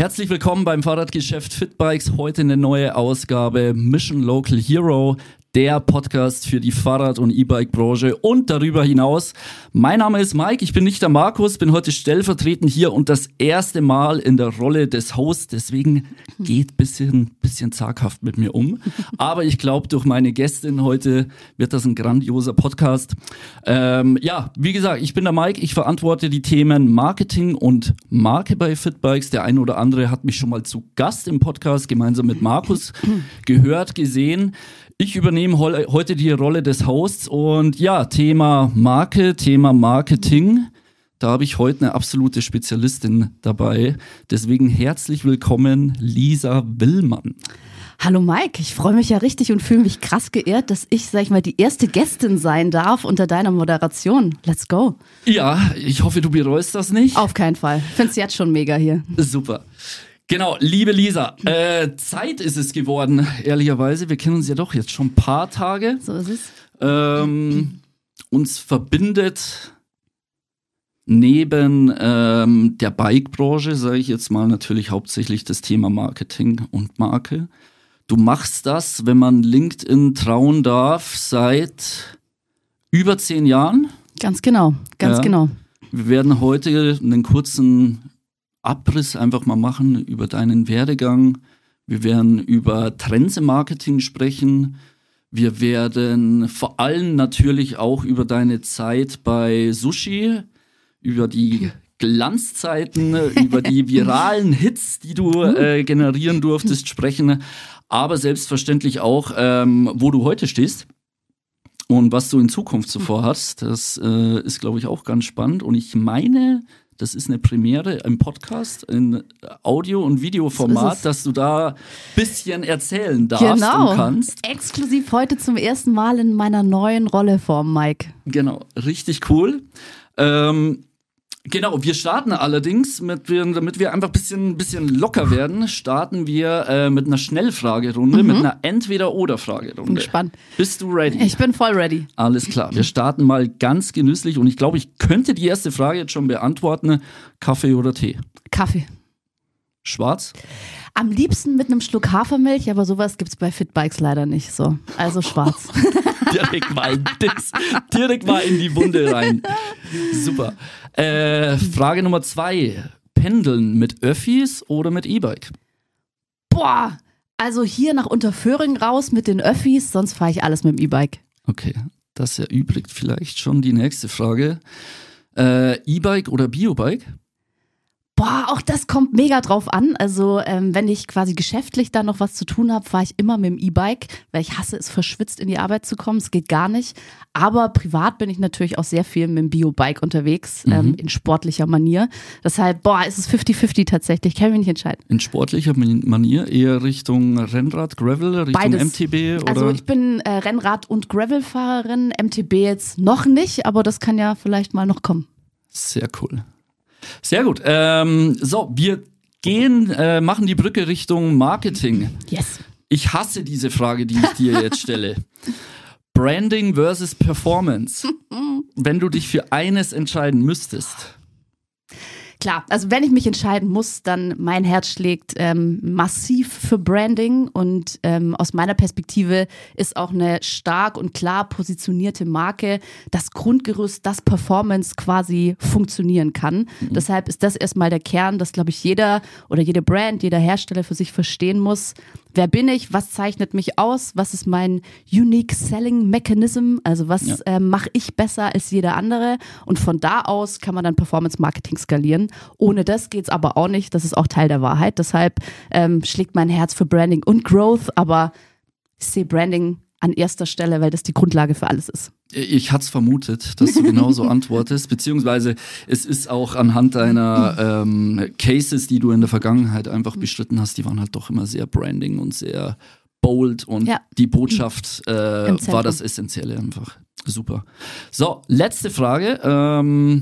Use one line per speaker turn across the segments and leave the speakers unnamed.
Herzlich willkommen beim Fahrradgeschäft Fitbikes. Heute eine neue Ausgabe Mission Local Hero, der Podcast für die Fahrrad- und E-Bike-Branche und darüber hinaus. Mein Name ist Mike, ich bin nicht der Markus, bin heute stellvertretend hier und das erste Mal in der Rolle des Hosts. Deswegen geht bisschen zaghaft mit mir um. Aber ich glaube, durch meine Gästin heute wird das ein grandioser Podcast. Wie gesagt, ich bin der Mike, ich verantworte die Themen Marketing und Marke bei Fitbikes. Der eine oder andere hat mich schon mal zu Gast im Podcast gemeinsam mit Markus gehört, gesehen. Ich übernehme heute die Rolle des Hosts und ja, Thema Marke, Thema Marketing. Da habe ich heute eine absolute Spezialistin dabei. Deswegen herzlich willkommen, Lisa Willmann.
Hallo Mike, ich freue mich ja richtig und fühle mich krass geehrt, dass ich, sag ich mal, die erste Gästin sein darf unter deiner Moderation. Let's go.
Ja, ich hoffe, du bereust das nicht.
Auf keinen Fall. Find's jetzt schon mega hier.
Super. Genau, liebe Lisa, Zeit ist es geworden, ehrlicherweise. Wir kennen uns ja doch jetzt schon ein paar Tage.
So ist es.
Uns verbindet neben der Bike-Branche, sage ich jetzt mal, natürlich hauptsächlich das Thema Marketing und Marke. Du machst das, wenn man LinkedIn trauen darf, seit über 10 Jahren.
Ganz genau.
Wir werden heute einen kurzen Abriss einfach mal machen über deinen Werdegang. Wir werden über Trends im Marketing sprechen. Wir werden vor allem natürlich auch über deine Zeit bei Sushi, über die Glanzzeiten, über die viralen Hits, die du generieren durftest, sprechen. Aber selbstverständlich auch, wo du heute stehst und was du in Zukunft so vorhast. Das ist, glaube ich, auch ganz spannend. Und ich meine, das ist eine Premiere im Podcast, in Audio- und Videoformat, dass du da ein bisschen erzählen darfst und kannst.
Exklusiv heute zum ersten Mal in meiner neuen Rolle vom Mike.
Genau, richtig cool. Genau, wir starten allerdings, damit wir einfach ein bisschen locker werden, starten wir mit einer Schnellfragerunde, mit einer Entweder-Oder-Fragerunde.
Bin gespannt.
Bist du ready?
Ich bin voll ready.
Alles klar, wir starten mal ganz genüsslich und ich glaube, ich könnte die erste Frage jetzt schon beantworten. Kaffee oder Tee?
Kaffee.
Schwarz?
Am liebsten mit einem Schluck Hafermilch, aber sowas gibt's bei Fitbikes leider nicht so. Also schwarz.
Direkt mal in die Wunde rein. Super. Frage Nummer 2. Pendeln mit Öffis oder mit E-Bike?
Boah, also hier nach Unterföhring raus mit den Öffis, sonst fahre ich alles mit dem E-Bike.
Okay, das erübrigt vielleicht schon die nächste Frage. E-Bike oder Biobike?
Boah, auch das kommt mega drauf an. Also wenn ich quasi geschäftlich da noch was zu tun habe, fahre ich immer mit dem E-Bike, weil ich hasse es, verschwitzt in die Arbeit zu kommen. Es geht gar nicht. Aber privat bin ich natürlich auch sehr viel mit dem Bio-Bike unterwegs, in sportlicher Manier. Deshalb, ist es 50-50 tatsächlich. Ich kann mich nicht entscheiden.
In sportlicher Manier eher Richtung Rennrad, Gravel, Richtung
Beides.
MTB? Oder?
Also ich bin Rennrad- und Gravel-Fahrerin, MTB jetzt noch nicht, aber das kann ja vielleicht mal noch kommen.
Sehr cool. Sehr gut. Wir machen die Brücke Richtung Marketing.
Yes.
Ich hasse diese Frage, die ich dir jetzt stelle. Branding versus Performance. Wenn du dich für eines entscheiden müsstest.
Klar, also wenn ich mich entscheiden muss, dann mein Herz schlägt massiv für Branding und aus meiner Perspektive ist auch eine stark und klar positionierte Marke das Grundgerüst, das Performance quasi funktionieren kann. Deshalb ist das erstmal der Kern, dass, glaube ich, jeder oder jede Brand, jeder Hersteller für sich verstehen muss, wer bin ich, was zeichnet mich aus, was ist mein Unique Selling Mechanism, also was mache ich besser als jeder andere und von da aus kann man dann Performance Marketing skalieren. Ohne das geht's aber auch nicht, das ist auch Teil der Wahrheit, deshalb schlägt mein Herz für Branding und Growth, aber ich sehe Branding an erster Stelle, weil das die Grundlage für alles ist.
Ich hatte es vermutet, dass du genauso antwortest, beziehungsweise es ist auch anhand deiner Cases, die du in der Vergangenheit einfach bestritten hast, die waren halt doch immer sehr Branding und sehr bold und die Botschaft war das Essentielle einfach. Super. So, letzte Frage.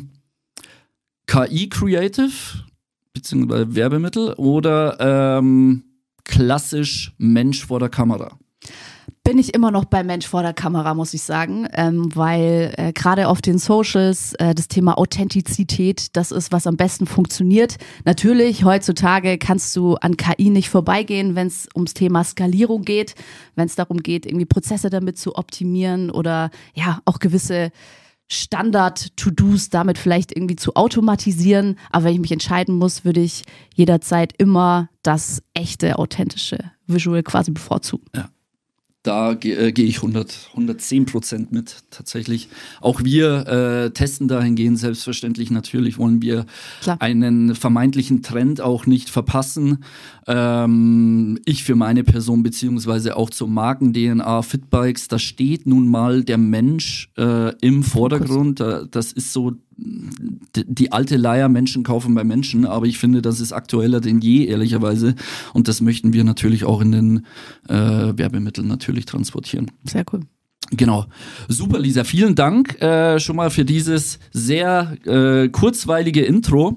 KI-Creative, beziehungsweise Werbemittel oder klassisch Mensch vor der Kamera?
Bin ich immer noch beim Mensch vor der Kamera, muss ich sagen, weil gerade auf den Socials das Thema Authentizität, das ist, was am besten funktioniert. Natürlich, heutzutage kannst du an KI nicht vorbeigehen, wenn es ums Thema Skalierung geht, wenn es darum geht, irgendwie Prozesse damit zu optimieren oder ja auch gewisse Standard-To-Dos damit vielleicht irgendwie zu automatisieren. Aber wenn ich mich entscheiden muss, würde ich jederzeit immer das echte, authentische Visual quasi bevorzugen.
Ja. Da gehe ich 110% mit, tatsächlich. Auch wir testen dahingehend, selbstverständlich natürlich wollen wir einen vermeintlichen Trend auch nicht verpassen. Ich für meine Person, beziehungsweise auch zur Marken-DNA Fitbikes, da steht nun mal der Mensch im Vordergrund. Das ist so die alte Leier, Menschen kaufen bei Menschen, aber ich finde, das ist aktueller denn je, ehrlicherweise. Und das möchten wir natürlich auch in den Werbemitteln natürlich transportieren.
Sehr cool.
Genau. Super, Lisa. Vielen Dank schon mal für dieses sehr kurzweilige Intro.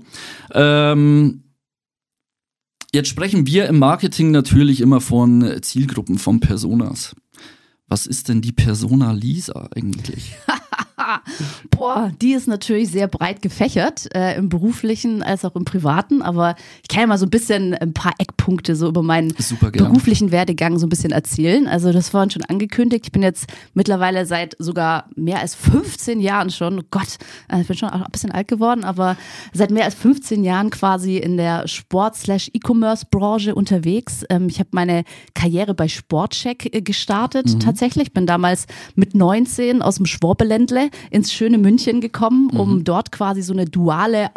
Jetzt sprechen wir im Marketing natürlich immer von Zielgruppen, von Personas. Was ist denn die Persona Lisa eigentlich?
Boah, die ist natürlich sehr breit gefächert, im beruflichen als auch im privaten, aber ich kann ja mal so ein paar Eckpunkte so über meinen beruflichen Werdegang so ein bisschen erzählen. Also das war schon angekündigt, ich bin jetzt mittlerweile seit sogar mehr als 15 Jahren schon, oh Gott, ich bin schon auch ein bisschen alt geworden, aber seit mehr als 15 Jahren quasi in der Sport/E-Commerce-Branche unterwegs. Ich habe meine Karriere bei Sportcheck gestartet tatsächlich, bin damals mit 19 aus dem Schwabeländle ins schöne München gekommen, um dort quasi so eine duale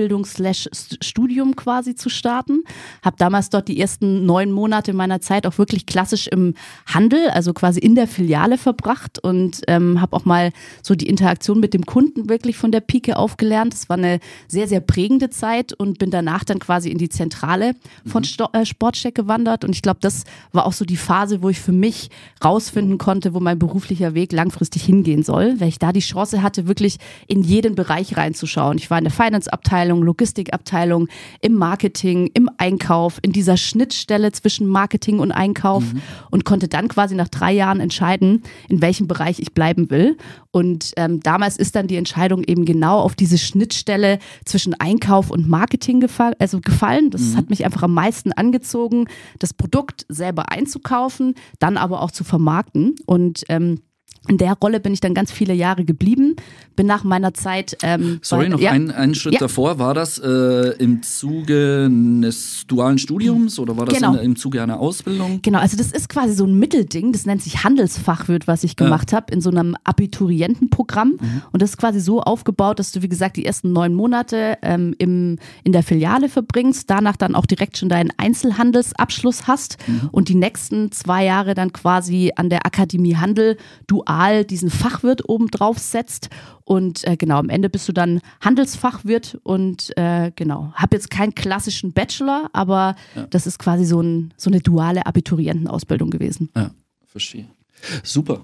Ausbildung/Studium quasi zu starten. Habe damals dort die ersten 9 Monate meiner Zeit auch wirklich klassisch im Handel, also quasi in der Filiale verbracht und habe auch mal so die Interaktion mit dem Kunden wirklich von der Pike auf gelernt. Das war eine sehr, sehr prägende Zeit und bin danach dann quasi in die Zentrale von Sportcheck gewandert und ich glaube, das war auch so die Phase, wo ich für mich rausfinden konnte, wo mein beruflicher Weg langfristig hingehen soll, weil ich da die Chance hatte, wirklich in jeden Bereich reinzuschauen. Ich war in der Finance-Abteilung, Logistikabteilung, im Marketing, im Einkauf, in dieser Schnittstelle zwischen Marketing und Einkauf und konnte dann quasi nach 3 Jahren entscheiden, in welchem Bereich ich bleiben will. Und damals ist dann die Entscheidung eben genau auf diese Schnittstelle zwischen Einkauf und Marketing gefallen. Das hat mich einfach am meisten angezogen, das Produkt selber einzukaufen, dann aber auch zu vermarkten und in der Rolle bin ich dann ganz viele Jahre geblieben, bin nach meiner Zeit...
einen Schritt davor, war das im Zuge eines dualen Studiums oder war das im Zuge einer Ausbildung?
Genau, also das ist quasi so ein Mittelding, das nennt sich Handelsfachwirt, was ich gemacht habe, in so einem Abiturientenprogramm und das ist quasi so aufgebaut, dass du wie gesagt die ersten 9 Monate in der Filiale verbringst, danach dann auch direkt schon deinen Einzelhandelsabschluss hast und die nächsten 2 Jahre dann quasi an der Akademie Handel dual diesen Fachwirt oben drauf setzt und am Ende bist du dann Handelsfachwirt und habe jetzt keinen klassischen Bachelor, aber das ist quasi so eine duale Abiturientenausbildung gewesen.
Ja, verstehe. Super.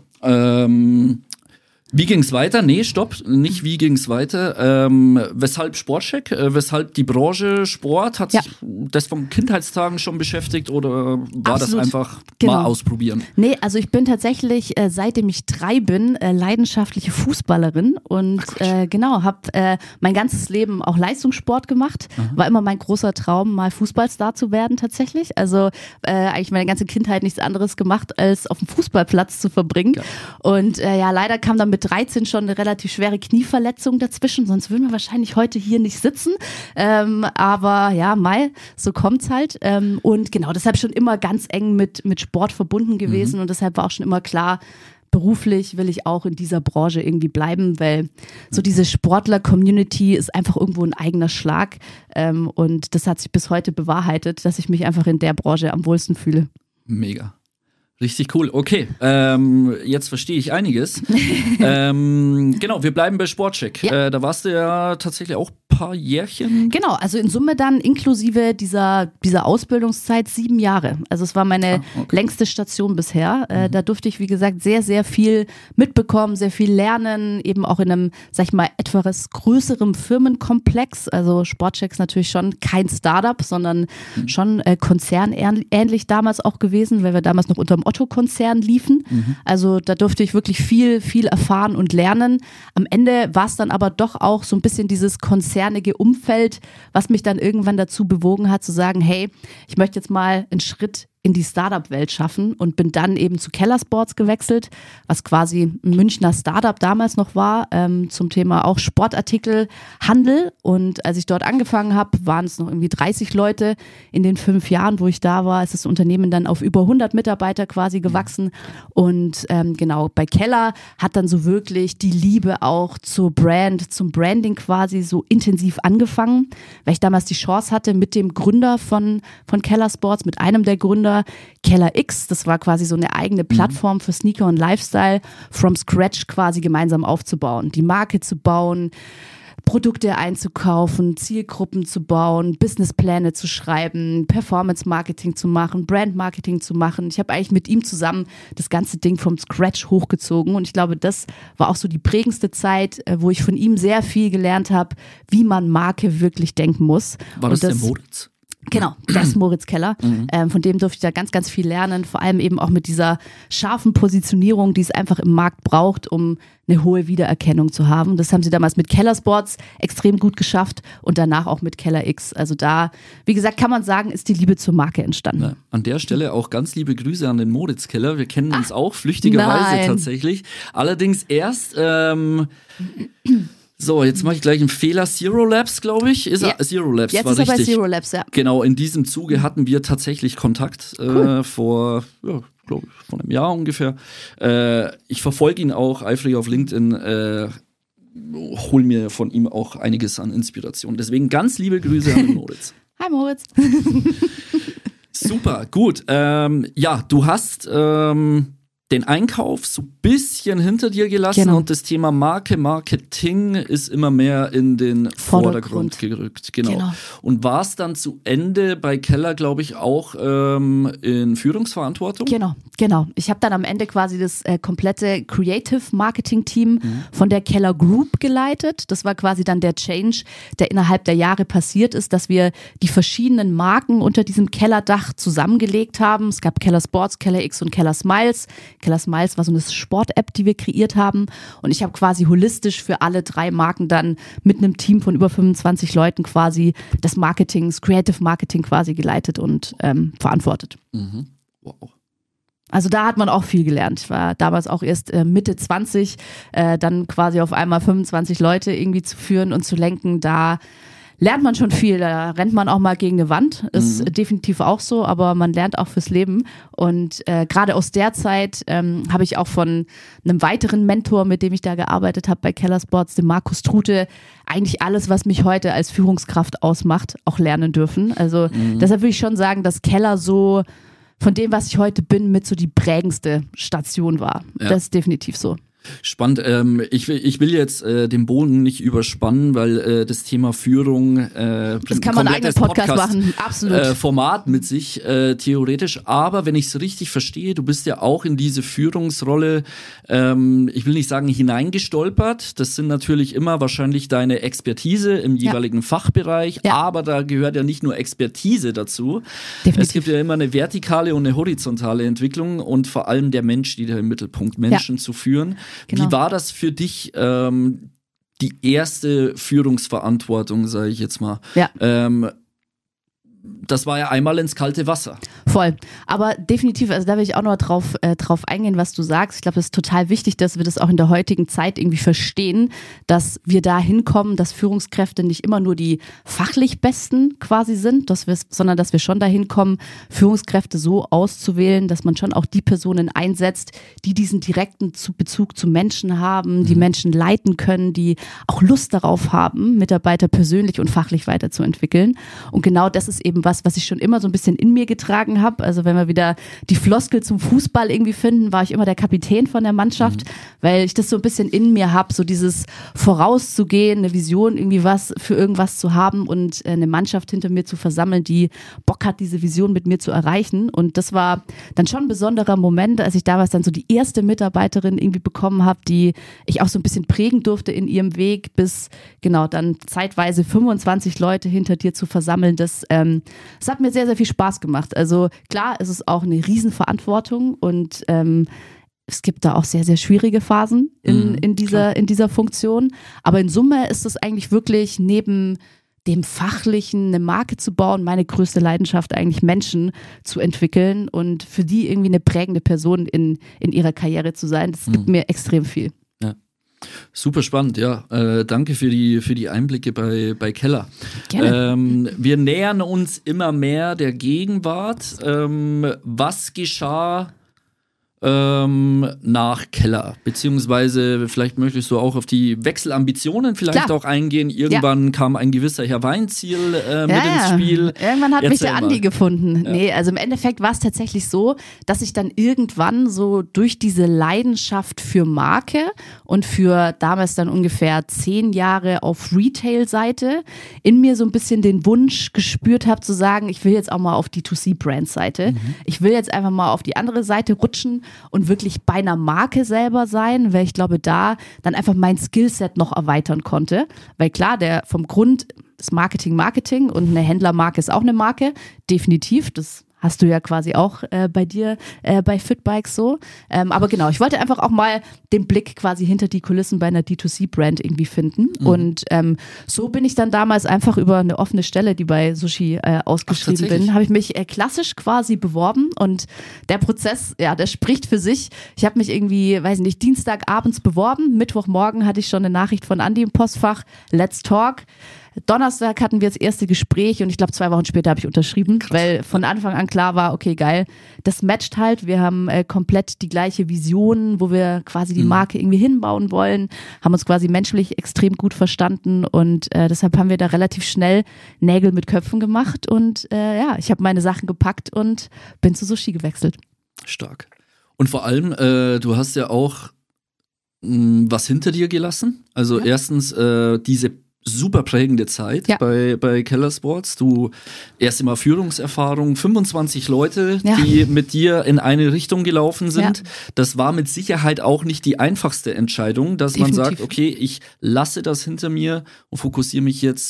Wie ging's weiter? Nee, stopp, nicht wie ging's weiter. Weshalb Sportcheck? Weshalb die Branche Sport? Hat sich das von Kindheitstagen schon beschäftigt oder war
Absolut.
Das einfach mal ausprobieren?
Nee, also ich bin tatsächlich, seitdem ich 3 bin, leidenschaftliche Fußballerin und habe mein ganzes Leben auch Leistungssport gemacht. War immer mein großer Traum, mal Fußballstar zu werden tatsächlich. Also eigentlich meine ganze Kindheit nichts anderes gemacht, als auf dem Fußballplatz zu verbringen. Ja. Und leider kam dann mit 13 schon eine relativ schwere Knieverletzung dazwischen, sonst würden wir wahrscheinlich heute hier nicht sitzen. Aber ja, so kommt's halt. Und genau, deshalb schon immer ganz eng mit Sport verbunden gewesen und deshalb war auch schon immer klar, beruflich will ich auch in dieser Branche irgendwie bleiben, weil so diese Sportler-Community ist einfach irgendwo ein eigener Schlag und das hat sich bis heute bewahrheitet, dass ich mich einfach in der Branche am wohlsten fühle.
Mega. Richtig cool. Okay, jetzt verstehe ich einiges. Genau, wir bleiben bei Sportcheck.
Ja.
Da warst du ja tatsächlich auch ein paar Jährchen.
Genau, also in Summe dann inklusive dieser Ausbildungszeit 7 Jahre. Also es war meine längste Station bisher. Da durfte ich, wie gesagt, sehr, sehr viel mitbekommen, sehr viel lernen, eben auch in einem, sag ich mal, etwas größerem Firmenkomplex. Also Sportcheck ist natürlich schon kein Startup, sondern schon konzernähnlich damals auch gewesen, weil wir damals noch unterm Otto-Konzern liefen. Also da durfte ich wirklich viel erfahren und lernen. Am Ende war es dann aber doch auch so ein bisschen dieses konzernige Umfeld, was mich dann irgendwann dazu bewogen hat zu sagen, hey, ich möchte jetzt mal einen Schritt in die Startup-Welt schaffen und bin dann eben zu Keller Sports gewechselt, was quasi ein Münchner Startup damals noch war, zum Thema auch Sportartikelhandel. Und als ich dort angefangen habe, waren es noch irgendwie 30 Leute. In den 5 Jahren, wo ich da war, ist das Unternehmen dann auf über 100 Mitarbeiter quasi gewachsen. Und genau, bei Keller hat dann so wirklich die Liebe auch zur Brand, zum Branding quasi so intensiv angefangen, weil ich damals die Chance hatte, mit dem Gründer von Keller Sports, mit einem der Gründer, Keller X, das war quasi so eine eigene Plattform für Sneaker und Lifestyle, from scratch quasi gemeinsam aufzubauen, die Marke zu bauen, Produkte einzukaufen, Zielgruppen zu bauen, Businesspläne zu schreiben, Performance-Marketing zu machen, Brand-Marketing zu machen. Ich habe eigentlich mit ihm zusammen das ganze Ding vom Scratch hochgezogen und ich glaube, das war auch so die prägendste Zeit, wo ich von ihm sehr viel gelernt habe, wie man Marke wirklich denken muss.
War das der Moritz?
Genau, das ist Moritz Keller. Von dem durfte ich da ganz, ganz viel lernen, vor allem eben auch mit dieser scharfen Positionierung, die es einfach im Markt braucht, um eine hohe Wiedererkennung zu haben. Das haben sie damals mit Keller Sports extrem gut geschafft und danach auch mit Keller X. Also da, wie gesagt, kann man sagen, ist die Liebe zur Marke entstanden.
Ja, an der Stelle auch ganz liebe Grüße an den Moritz Keller. Wir kennen uns auch flüchtigerweise tatsächlich. Allerdings erst so, jetzt mache ich gleich einen Fehler. Zero Labs, glaube ich. Zero Labs
jetzt
war
ist er
richtig.
bei Zero Labs, ja.
Genau, in diesem Zuge hatten wir tatsächlich Kontakt vor einem Jahr ungefähr. Ich verfolge ihn auch eifrig auf LinkedIn, hol mir von ihm auch einiges an Inspiration. Deswegen ganz liebe Grüße an den Moritz.
Hi Moritz.
Super, gut. Ja, du hast den Einkauf so ein bisschen hinter dir gelassen und das Thema Marketing ist immer mehr in den Vordergrund gerückt. Genau. Und war es dann zu Ende bei Keller, glaube ich, auch in Führungsverantwortung?
Genau. Ich habe dann am Ende quasi das komplette Creative Marketing Team von der Keller Group geleitet. Das war quasi dann der Change, der innerhalb der Jahre passiert ist, dass wir die verschiedenen Marken unter diesem Kellerdach zusammengelegt haben. Es gab Keller Sports, Keller X und Keller Smiles. Keller Smiles war so eine Sport-App, die wir kreiert haben und ich habe quasi holistisch für alle 3 Marken dann mit einem Team von über 25 Leuten quasi das Creative Marketing quasi geleitet und verantwortet.
Wow.
Also da hat man auch viel gelernt. Ich war damals auch erst Mitte 20, dann quasi auf einmal 25 Leute irgendwie zu führen und zu lenken, da lernt man schon viel, da rennt man auch mal gegen eine Wand, ist definitiv auch so, aber man lernt auch fürs Leben und gerade aus der Zeit habe ich auch von einem weiteren Mentor, mit dem ich da gearbeitet habe bei Keller Sports, dem Markus Trute, eigentlich alles, was mich heute als Führungskraft ausmacht, auch lernen dürfen. Also deshalb würde ich schon sagen, dass Keller so von dem, was ich heute bin, mit so die prägendste Station war. Ja. Das ist definitiv so.
Spannend. Ich will jetzt den Bogen nicht überspannen, weil das Thema Führung
das kann man einen eigenen Podcast machen, absolut.
Format mit sich, theoretisch. Aber wenn ich es richtig verstehe, du bist ja auch in diese Führungsrolle, ich will nicht sagen hineingestolpert. Das sind natürlich immer wahrscheinlich deine Expertise im jeweiligen Fachbereich, aber da gehört ja nicht nur Expertise dazu. Definitiv. Es gibt ja immer eine vertikale und eine horizontale Entwicklung und vor allem der Mensch steht ja im Mittelpunkt, Menschen zu führen. Genau. Wie war das für dich, die erste Führungsverantwortung, sage ich jetzt mal?
Ja.
Das war ja einmal ins kalte Wasser.
Voll. Aber definitiv, also da will ich auch noch drauf eingehen, was du sagst. Ich glaube, es ist total wichtig, dass wir das auch in der heutigen Zeit irgendwie verstehen, dass wir da hinkommen, dass Führungskräfte nicht immer nur die fachlich Besten quasi sind, sondern dass wir schon dahin kommen, Führungskräfte so auszuwählen, dass man schon auch die Personen einsetzt, die diesen direkten Bezug zu Menschen haben, die Menschen leiten können, die auch Lust darauf haben, Mitarbeiter persönlich und fachlich weiterzuentwickeln. Und genau das ist eben was ich schon immer so ein bisschen in mir getragen habe. Also wenn wir wieder die Floskel zum Fußball irgendwie finden, war ich immer der Kapitän von der Mannschaft, weil ich das so ein bisschen in mir habe, so dieses vorauszugehen, eine Vision, irgendwie was für irgendwas zu haben und eine Mannschaft hinter mir zu versammeln, die Bock hat, diese Vision mit mir zu erreichen. Und das war dann schon ein besonderer Moment, als ich damals dann so die erste Mitarbeiterin irgendwie bekommen habe, die ich auch so ein bisschen prägen durfte in ihrem Weg, bis genau dann zeitweise 25 Leute hinter dir zu versammeln. Das es hat mir sehr, sehr viel Spaß gemacht. Also klar, es ist auch eine Riesenverantwortung und es gibt da auch sehr, sehr schwierige Phasen in dieser Funktion. Aber in Summe ist es eigentlich wirklich neben dem Fachlichen eine Marke zu bauen, meine größte Leidenschaft eigentlich Menschen zu entwickeln und für die irgendwie eine prägende Person in ihrer Karriere zu sein. Das gibt mir extrem viel.
Ja. Super spannend, ja. Danke für die Einblicke bei Keller.
Gerne.
Wir nähern uns immer mehr der Gegenwart. Was geschah nach Keller, beziehungsweise vielleicht möchtest du auch auf die Wechselambitionen vielleicht auch eingehen. Irgendwann kam ein gewisser Herr Weinziel mit ins Spiel.
Irgendwann hat mich der Andi gefunden. Ja. Nee, also im Endeffekt war es tatsächlich so, dass ich dann irgendwann so durch diese Leidenschaft für Marke und für damals dann ungefähr 10 Jahre auf Retail-Seite in mir so ein bisschen den Wunsch gespürt habe zu sagen, ich will jetzt auch mal auf die To-C-Brand-Seite. Ich will jetzt einfach mal auf die andere Seite rutschen und wirklich bei einer Marke selber sein, weil ich glaube, da dann einfach mein Skillset noch erweitern konnte. Weil klar, der vom Grund ist Marketing und eine Händlermarke ist auch eine Marke, definitiv, das hast du ja quasi auch bei dir bei Fitbikes so. Aber genau, ich wollte einfach auch mal den Blick quasi hinter die Kulissen bei einer D2C-Brand irgendwie finden. Und so bin ich dann damals einfach über eine offene Stelle, die bei Sushi ausgeschrieben bin, habe ich mich klassisch quasi beworben. Und der Prozess, ja, der spricht für sich. Ich habe mich irgendwie, weiß nicht, Dienstagabends beworben. Mittwochmorgen hatte ich schon eine Nachricht von Andi im Postfach. Let's talk. Donnerstag hatten wir das erste Gespräch und ich glaube 2 Wochen später habe ich unterschrieben, weil von Anfang an klar war, okay, geil, das matcht halt, wir haben komplett die gleiche Vision, wo wir quasi die Marke irgendwie hinbauen wollen, haben uns quasi menschlich extrem gut verstanden und deshalb haben wir da relativ schnell Nägel mit Köpfen gemacht und ich habe meine Sachen gepackt und bin zu Sushi gewechselt.
Stark. Und vor allem, du hast ja auch was hinter dir gelassen, also erstens diese super prägende Zeit bei Keller Sports. Du erst immer Führungserfahrung, 25 Leute, die mit dir in eine Richtung gelaufen sind. Ja. Das war mit Sicherheit auch nicht die einfachste Entscheidung, dass man sagt, okay, ich lasse das hinter mir und fokussiere mich jetzt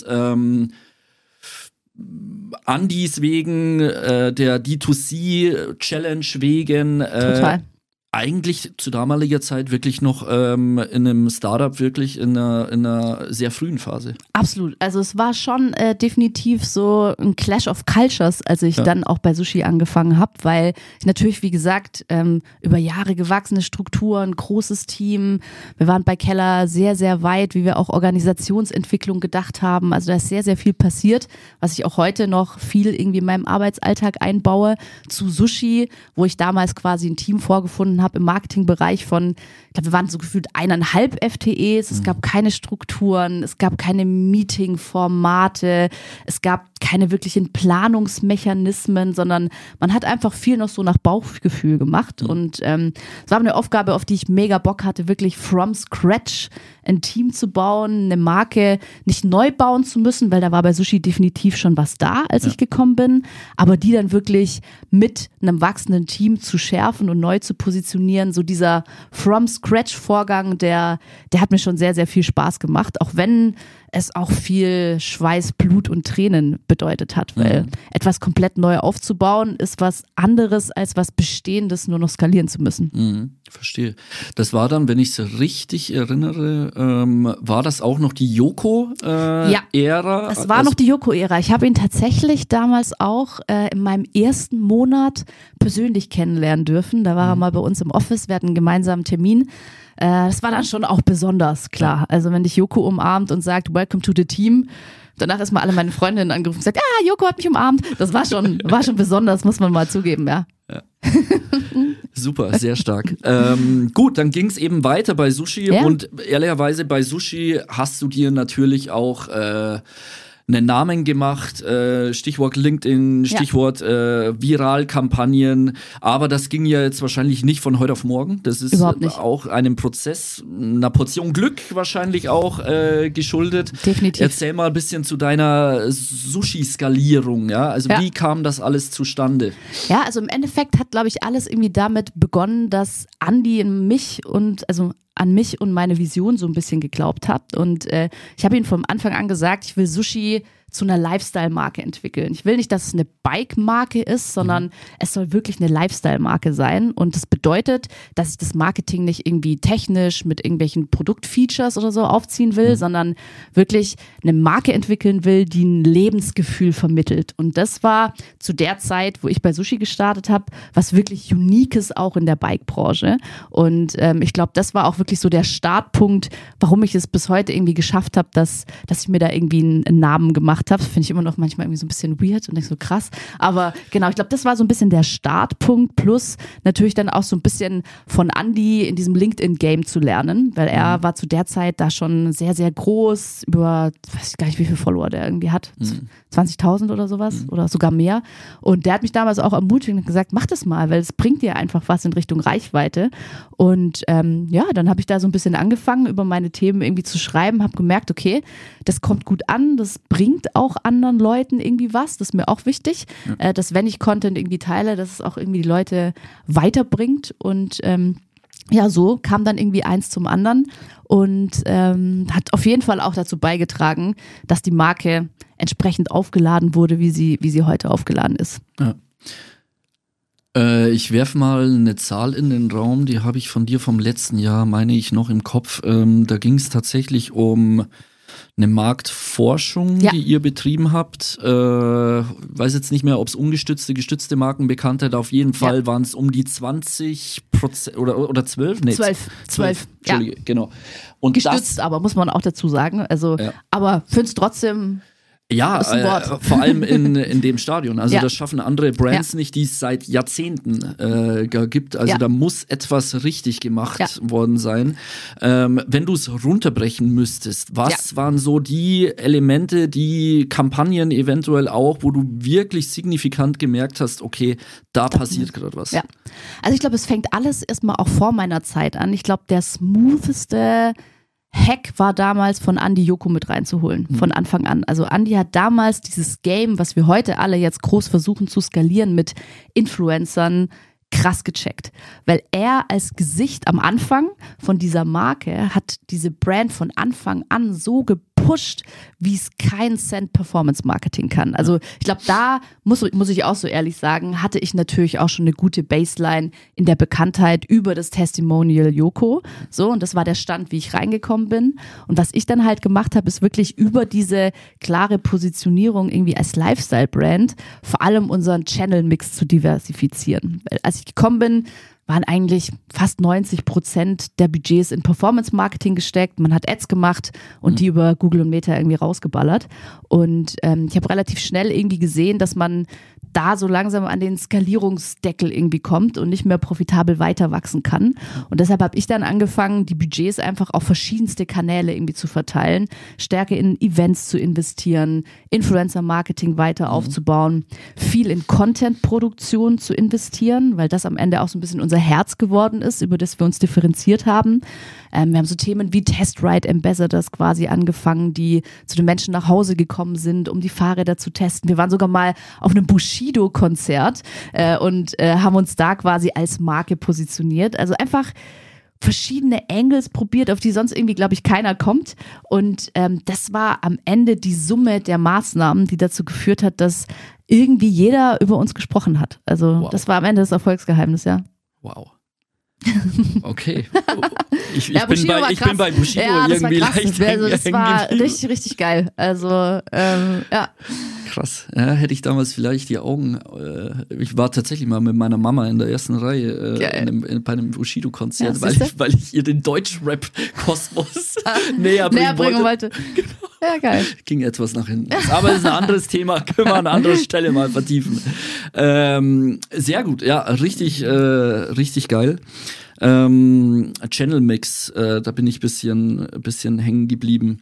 Andis wegen, der D2C-Challenge wegen.
Total.
Eigentlich zu damaliger Zeit wirklich noch in einem Startup wirklich in einer sehr frühen Phase.
Absolut. Also es war schon definitiv so ein Clash of Cultures, als ich dann auch bei Sushi angefangen habe, weil ich natürlich, wie gesagt, über Jahre gewachsene Strukturen, großes Team. Wir waren bei Keller sehr, sehr weit, wie wir auch Organisationsentwicklung gedacht haben. Also da ist sehr, sehr viel passiert, was ich auch heute noch viel irgendwie in meinem Arbeitsalltag einbaue. Zu Sushi, wo ich damals quasi ein Team vorgefunden habe im Marketingbereich von, ich glaube, wir waren so gefühlt 1,5 FTEs, es gab keine Strukturen, es gab keine Meeting-Formate, es gab keine wirklichen Planungsmechanismen, sondern man hat einfach viel noch so nach Bauchgefühl gemacht und es war eine Aufgabe, auf die ich mega Bock hatte, wirklich from scratch ein Team zu bauen, eine Marke nicht neu bauen zu müssen, weil da war bei Sushi definitiv schon was da, als ich gekommen bin, aber die dann wirklich mit einem wachsenden Team zu schärfen und neu zu positionieren, so dieser From-Scratch-Vorgang, der hat mir schon sehr, sehr viel Spaß gemacht, auch wenn es auch viel Schweiß, Blut und Tränen bedeutet hat, weil etwas komplett neu aufzubauen ist was anderes, als was Bestehendes nur noch skalieren zu müssen.
Verstehe. Das war dann, wenn ich es richtig erinnere, war das auch noch die Yoko-Ära?
Ja, es war noch die Yoko-Ära. Ich habe ihn tatsächlich damals auch in meinem ersten Monat persönlich kennenlernen dürfen. Da war er mal bei uns im Office, wir hatten einen gemeinsamen Termin. Das war dann schon auch besonders, klar. Also wenn dich Yoko umarmt und sagt, welcome to the team, danach ist mal alle meine Freundinnen angerufen und gesagt, Yoko hat mich umarmt. Das war schon besonders, muss man mal zugeben, ja.
Super, sehr stark. Gut, dann ging es eben weiter bei Sushi und ehrlicherweise bei Sushi hast du dir natürlich auch einen Namen gemacht, Stichwort LinkedIn, Stichwort Viralkampagnen, aber das ging ja jetzt wahrscheinlich nicht von heute auf morgen. Das ist auch einem Prozess, einer Portion Glück wahrscheinlich auch geschuldet.
Definitiv.
Erzähl mal ein bisschen zu deiner Sushi-Skalierung, ja? Also wie kam das alles zustande?
Ja, also im Endeffekt hat, glaube ich, alles irgendwie damit begonnen, dass Andi an mich und meine Vision so ein bisschen geglaubt hat. Und ich habe ihm vom Anfang an gesagt, ich will Sushi zu einer Lifestyle-Marke entwickeln. Ich will nicht, dass es eine Bike-Marke ist, sondern es soll wirklich eine Lifestyle-Marke sein. Und das bedeutet, dass ich das Marketing nicht irgendwie technisch mit irgendwelchen Produktfeatures oder so aufziehen will, sondern wirklich eine Marke entwickeln will, die ein Lebensgefühl vermittelt. Und das war zu der Zeit, wo ich bei Sushi gestartet habe, was wirklich Uniques auch in der Bike-Branche. Und ich glaube, das war auch wirklich so der Startpunkt, warum ich es bis heute irgendwie geschafft habe, dass ich mir da irgendwie einen Namen gemacht habe. Das finde ich immer noch manchmal irgendwie so ein bisschen weird und denke so krass. Aber genau, ich glaube, das war so ein bisschen der Startpunkt, plus natürlich dann auch so ein bisschen von Andy in diesem LinkedIn-Game zu lernen, weil er war zu der Zeit da schon sehr, sehr groß, über, weiß ich gar nicht, wie viele Follower der irgendwie hat, 20.000 oder sowas oder sogar mehr. Und der hat mich damals auch ermutigt und gesagt, mach das mal, weil es bringt dir einfach was in Richtung Reichweite. Und ja, dann habe ich da so ein bisschen angefangen, über meine Themen irgendwie zu schreiben, habe gemerkt, okay, das kommt gut an, das bringt auch anderen Leuten irgendwie was, das ist mir auch wichtig, dass wenn ich Content irgendwie teile, dass es auch irgendwie die Leute weiterbringt und ja, so kam dann irgendwie eins zum anderen und hat auf jeden Fall auch dazu beigetragen, dass die Marke entsprechend aufgeladen wurde, wie sie heute aufgeladen ist.
Ja. Ich werfe mal eine Zahl in den Raum, die habe ich von dir vom letzten Jahr, meine ich, noch im Kopf. Da ging es tatsächlich um eine Marktforschung, die ihr betrieben habt. Weiß jetzt nicht mehr, ob es ungestützte, gestützte Marken bekannt hat. Auf jeden Fall waren es um die 20% oder 12? Nee,
12.
Entschuldige, genau. Und
gestützt, aber muss man auch dazu sagen. Also, aber finde es trotzdem.
Ja, vor allem in dem Stadion. Also das schaffen andere Brands nicht, die es seit Jahrzehnten gibt. Also da muss etwas richtig gemacht worden sein. Wenn du es runterbrechen müsstest, was waren so die Elemente, die Kampagnen eventuell auch, wo du wirklich signifikant gemerkt hast, okay, da passiert gerade was?
Ja, also ich glaube, es fängt alles erstmal auch vor meiner Zeit an. Ich glaube, der smootheste Hack war damals von Andy Joko mit reinzuholen, von Anfang an. Also Andy hat damals dieses Game, was wir heute alle jetzt groß versuchen zu skalieren mit Influencern, krass gecheckt. Weil er als Gesicht am Anfang von dieser Marke hat diese Brand von Anfang an so gepusht, wie es kein Cent Performance Marketing kann. Also ich glaube, da muss ich auch so ehrlich sagen, hatte ich natürlich auch schon eine gute Baseline in der Bekanntheit über das Testimonial Joko. So, und das war der Stand, wie ich reingekommen bin. Und was ich dann halt gemacht habe, ist wirklich über diese klare Positionierung irgendwie als Lifestyle-Brand vor allem unseren Channel-Mix zu diversifizieren. Weil als ich gekommen bin, waren eigentlich fast 90% der Budgets in Performance-Marketing gesteckt. Man hat Ads gemacht und die über Google und Meta irgendwie rausgeballert. Und ich habe relativ schnell irgendwie gesehen, dass man da so langsam an den Skalierungsdeckel irgendwie kommt und nicht mehr profitabel weiter wachsen kann. Und deshalb habe ich dann angefangen, die Budgets einfach auf verschiedenste Kanäle irgendwie zu verteilen, stärker in Events zu investieren, Influencer-Marketing weiter aufzubauen, viel in Content-Produktion zu investieren, weil das am Ende auch so ein bisschen unser Herz geworden ist, über das wir uns differenziert haben. Wir haben so Themen wie Test Ride Ambassadors quasi angefangen, die zu den Menschen nach Hause gekommen sind, um die Fahrräder zu testen. Wir waren sogar mal auf einem Bushido-Konzert und haben uns da quasi als Marke positioniert. Also einfach verschiedene Angles probiert, auf die sonst irgendwie, glaube ich, keiner kommt. Und das war am Ende die Summe der Maßnahmen, die dazu geführt hat, dass irgendwie jeder über uns gesprochen hat. Also das war am Ende das Erfolgsgeheimnis, ja.
Wow. Okay. Ich bin bei Bushido irgendwie leicht
hängen. Das war richtig, richtig geil. Also, ja.
Krass. Ja, hätte ich damals vielleicht die Augen. Ich war tatsächlich mal mit meiner Mama in der ersten Reihe bei einem Bushido-Konzert, weil ich ihr den Deutsch-Rap-Kosmos näher bringen wollte. Genau.
Ja, geil.
Ging etwas nach hinten. Aber das ist ein anderes Thema, können wir an anderer Stelle mal vertiefen. Sehr gut, ja, richtig geil. Channel Mix, da bin ich bisschen hängen geblieben.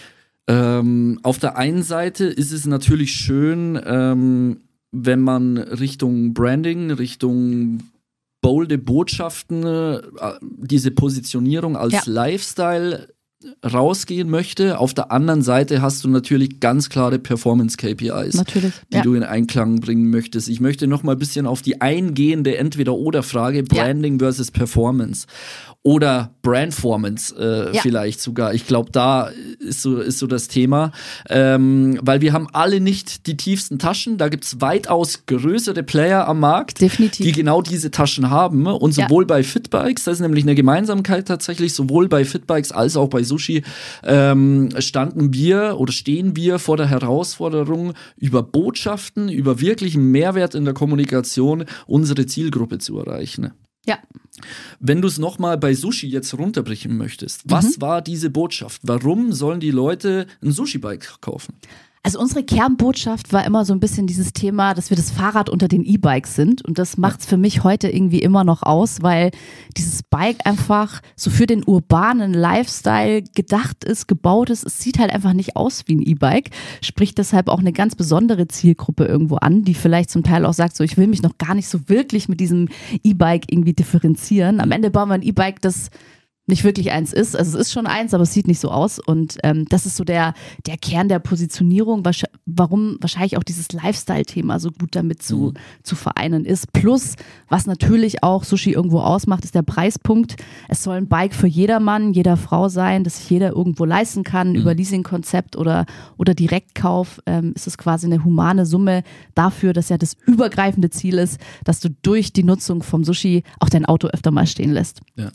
Auf der einen Seite ist es natürlich schön, wenn man Richtung Branding, Richtung bolde Botschaften, diese Positionierung als Lifestyle rausgehen möchte. Auf der anderen Seite hast du natürlich ganz klare Performance-KPIs,
natürlich,
die du in Einklang bringen möchtest. Ich möchte noch mal ein bisschen auf die eingehende Entweder-oder-Frage Branding versus Performance oder Brandformance vielleicht sogar. Ich glaube, da ist so das Thema, weil wir haben alle nicht die tiefsten Taschen. Da gibt es weitaus größere Player am Markt,
definitiv,
die genau diese Taschen haben. Und sowohl bei Fitbikes, das ist nämlich eine Gemeinsamkeit tatsächlich, sowohl bei Fitbikes als auch bei Sushi stehen wir vor der Herausforderung, über Botschaften, über wirklichen Mehrwert in der Kommunikation unsere Zielgruppe zu erreichen.
Ja.
Wenn du es nochmal bei Sushi jetzt runterbrechen möchtest, was war diese Botschaft? Warum sollen die Leute ein Sushi-Bike kaufen?
Also unsere Kernbotschaft war immer so ein bisschen dieses Thema, dass wir das Fahrrad unter den E-Bikes sind, und das macht's für mich heute irgendwie immer noch aus, weil dieses Bike einfach so für den urbanen Lifestyle gedacht ist, gebaut ist. Es sieht halt einfach nicht aus wie ein E-Bike, spricht deshalb auch eine ganz besondere Zielgruppe irgendwo an, die vielleicht zum Teil auch sagt, so, ich will mich noch gar nicht so wirklich mit diesem E-Bike irgendwie differenzieren. Am Ende bauen wir ein E-Bike, das nicht wirklich eins ist. Also es ist schon eins, aber es sieht nicht so aus. Und das ist so der Kern der Positionierung, warum wahrscheinlich auch dieses Lifestyle-Thema so gut damit zu vereinen ist. Plus, was natürlich auch Sushi irgendwo ausmacht, ist der Preispunkt. Es soll ein Bike für jedermann, jeder Frau sein, das sich jeder irgendwo leisten kann. Über Leasing-Konzept oder Direktkauf ist es quasi eine humane Summe dafür, dass ja das übergreifende Ziel ist, dass du durch die Nutzung vom Sushi auch dein Auto öfter mal stehen lässt.
Ja.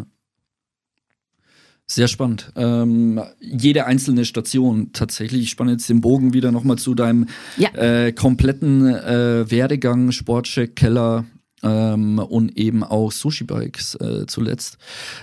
Sehr spannend. Jede einzelne Station tatsächlich. Ich spanne jetzt den Bogen wieder nochmal zu deinem kompletten Werdegang, Sportcheck, Keller und eben auch Sushi-Bikes zuletzt.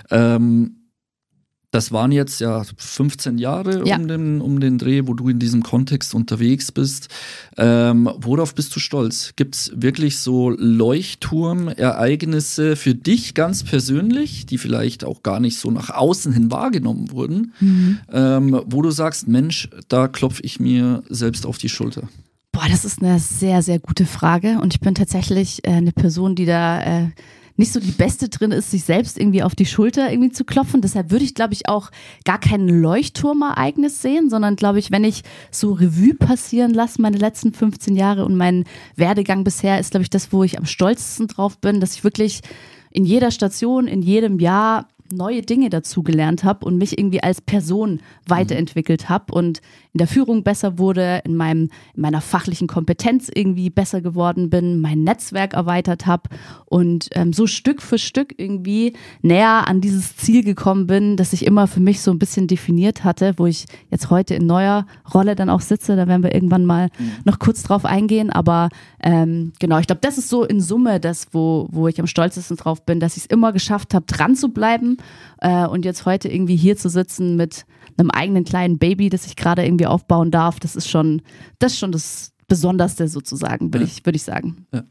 Das waren jetzt ja 15 Jahre um den Dreh, wo du in diesem Kontext unterwegs bist. Worauf bist du stolz? Gibt es wirklich so Leuchtturmereignisse für dich ganz persönlich, die vielleicht auch gar nicht so nach außen hin wahrgenommen wurden, wo du sagst, Mensch, da klopfe ich mir selbst auf die Schulter?
Boah, das ist eine sehr, sehr gute Frage, und ich bin tatsächlich eine Person, die da nicht so die Beste drin ist, sich selbst irgendwie auf die Schulter irgendwie zu klopfen. Deshalb würde ich, glaube ich, auch gar kein Leuchtturmereignis sehen, sondern, glaube ich, wenn ich so Revue passieren lasse, meine letzten 15 Jahre und meinen Werdegang bisher, ist, glaube ich, das, wo ich am stolzesten drauf bin, dass ich wirklich in jeder Station, in jedem Jahr neue Dinge dazugelernt habe und mich irgendwie als Person weiterentwickelt habe und in der Führung besser wurde, in meiner fachlichen Kompetenz irgendwie besser geworden bin, mein Netzwerk erweitert habe und so Stück für Stück irgendwie näher an dieses Ziel gekommen bin, das ich immer für mich so ein bisschen definiert hatte, wo ich jetzt heute in neuer Rolle dann auch sitze. Da werden wir irgendwann mal noch kurz drauf eingehen, aber genau, ich glaube, das ist so in Summe das, wo ich am stolzesten drauf bin, dass ich es immer geschafft habe, dran zu bleiben und jetzt heute irgendwie hier zu sitzen mit einem eigenen kleinen Baby, das ich gerade irgendwie aufbauen darf. Das ist schon das Besonderste sozusagen, würde ich sagen.
Ja.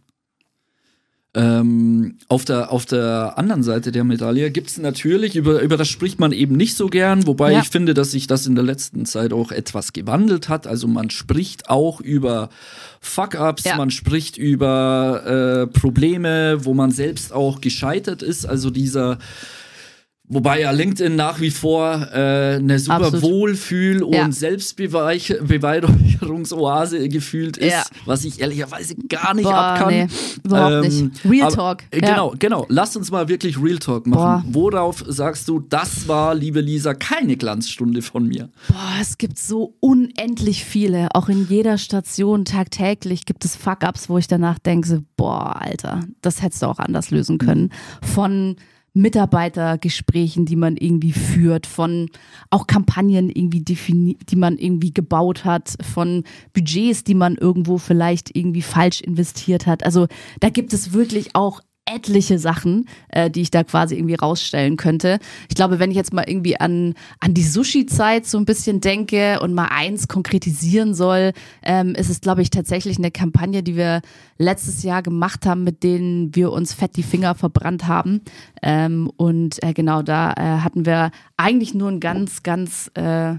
Auf der anderen Seite der Medaille gibt es natürlich, über das spricht man eben nicht so gern, wobei ich finde, dass sich das in der letzten Zeit auch etwas gewandelt hat. Also man spricht auch über Fuck-Ups, man spricht über Probleme, wo man selbst auch gescheitert ist. Also wobei ja LinkedIn nach wie vor eine super Wohlfühl- und Selbstbeweihräucherungsoase gefühlt ist, was ich ehrlicherweise gar nicht abkann.
Nee, überhaupt nicht. Real Talk.
Genau. Lass uns mal wirklich Real Talk machen. Worauf sagst du, das war, liebe Lisa, keine Glanzstunde von mir?
Es gibt so unendlich viele. Auch in jeder Station tagtäglich gibt es Fuck-Ups, wo ich danach denke, so, Alter, das hättest du auch anders lösen können. Von Mitarbeitergesprächen, die man irgendwie führt, von auch Kampagnen irgendwie die man irgendwie gebaut hat, von Budgets, die man irgendwo vielleicht irgendwie falsch investiert hat. Also da gibt es wirklich auch etliche Sachen, die ich da quasi irgendwie rausstellen könnte. Ich glaube, wenn ich jetzt mal irgendwie an die Sushi-Zeit so ein bisschen denke und mal eins konkretisieren soll, ist es, glaube ich, tatsächlich eine Kampagne, die wir letztes Jahr gemacht haben, mit denen wir uns fett die Finger verbrannt haben. Genau, da hatten wir eigentlich nur ein ganz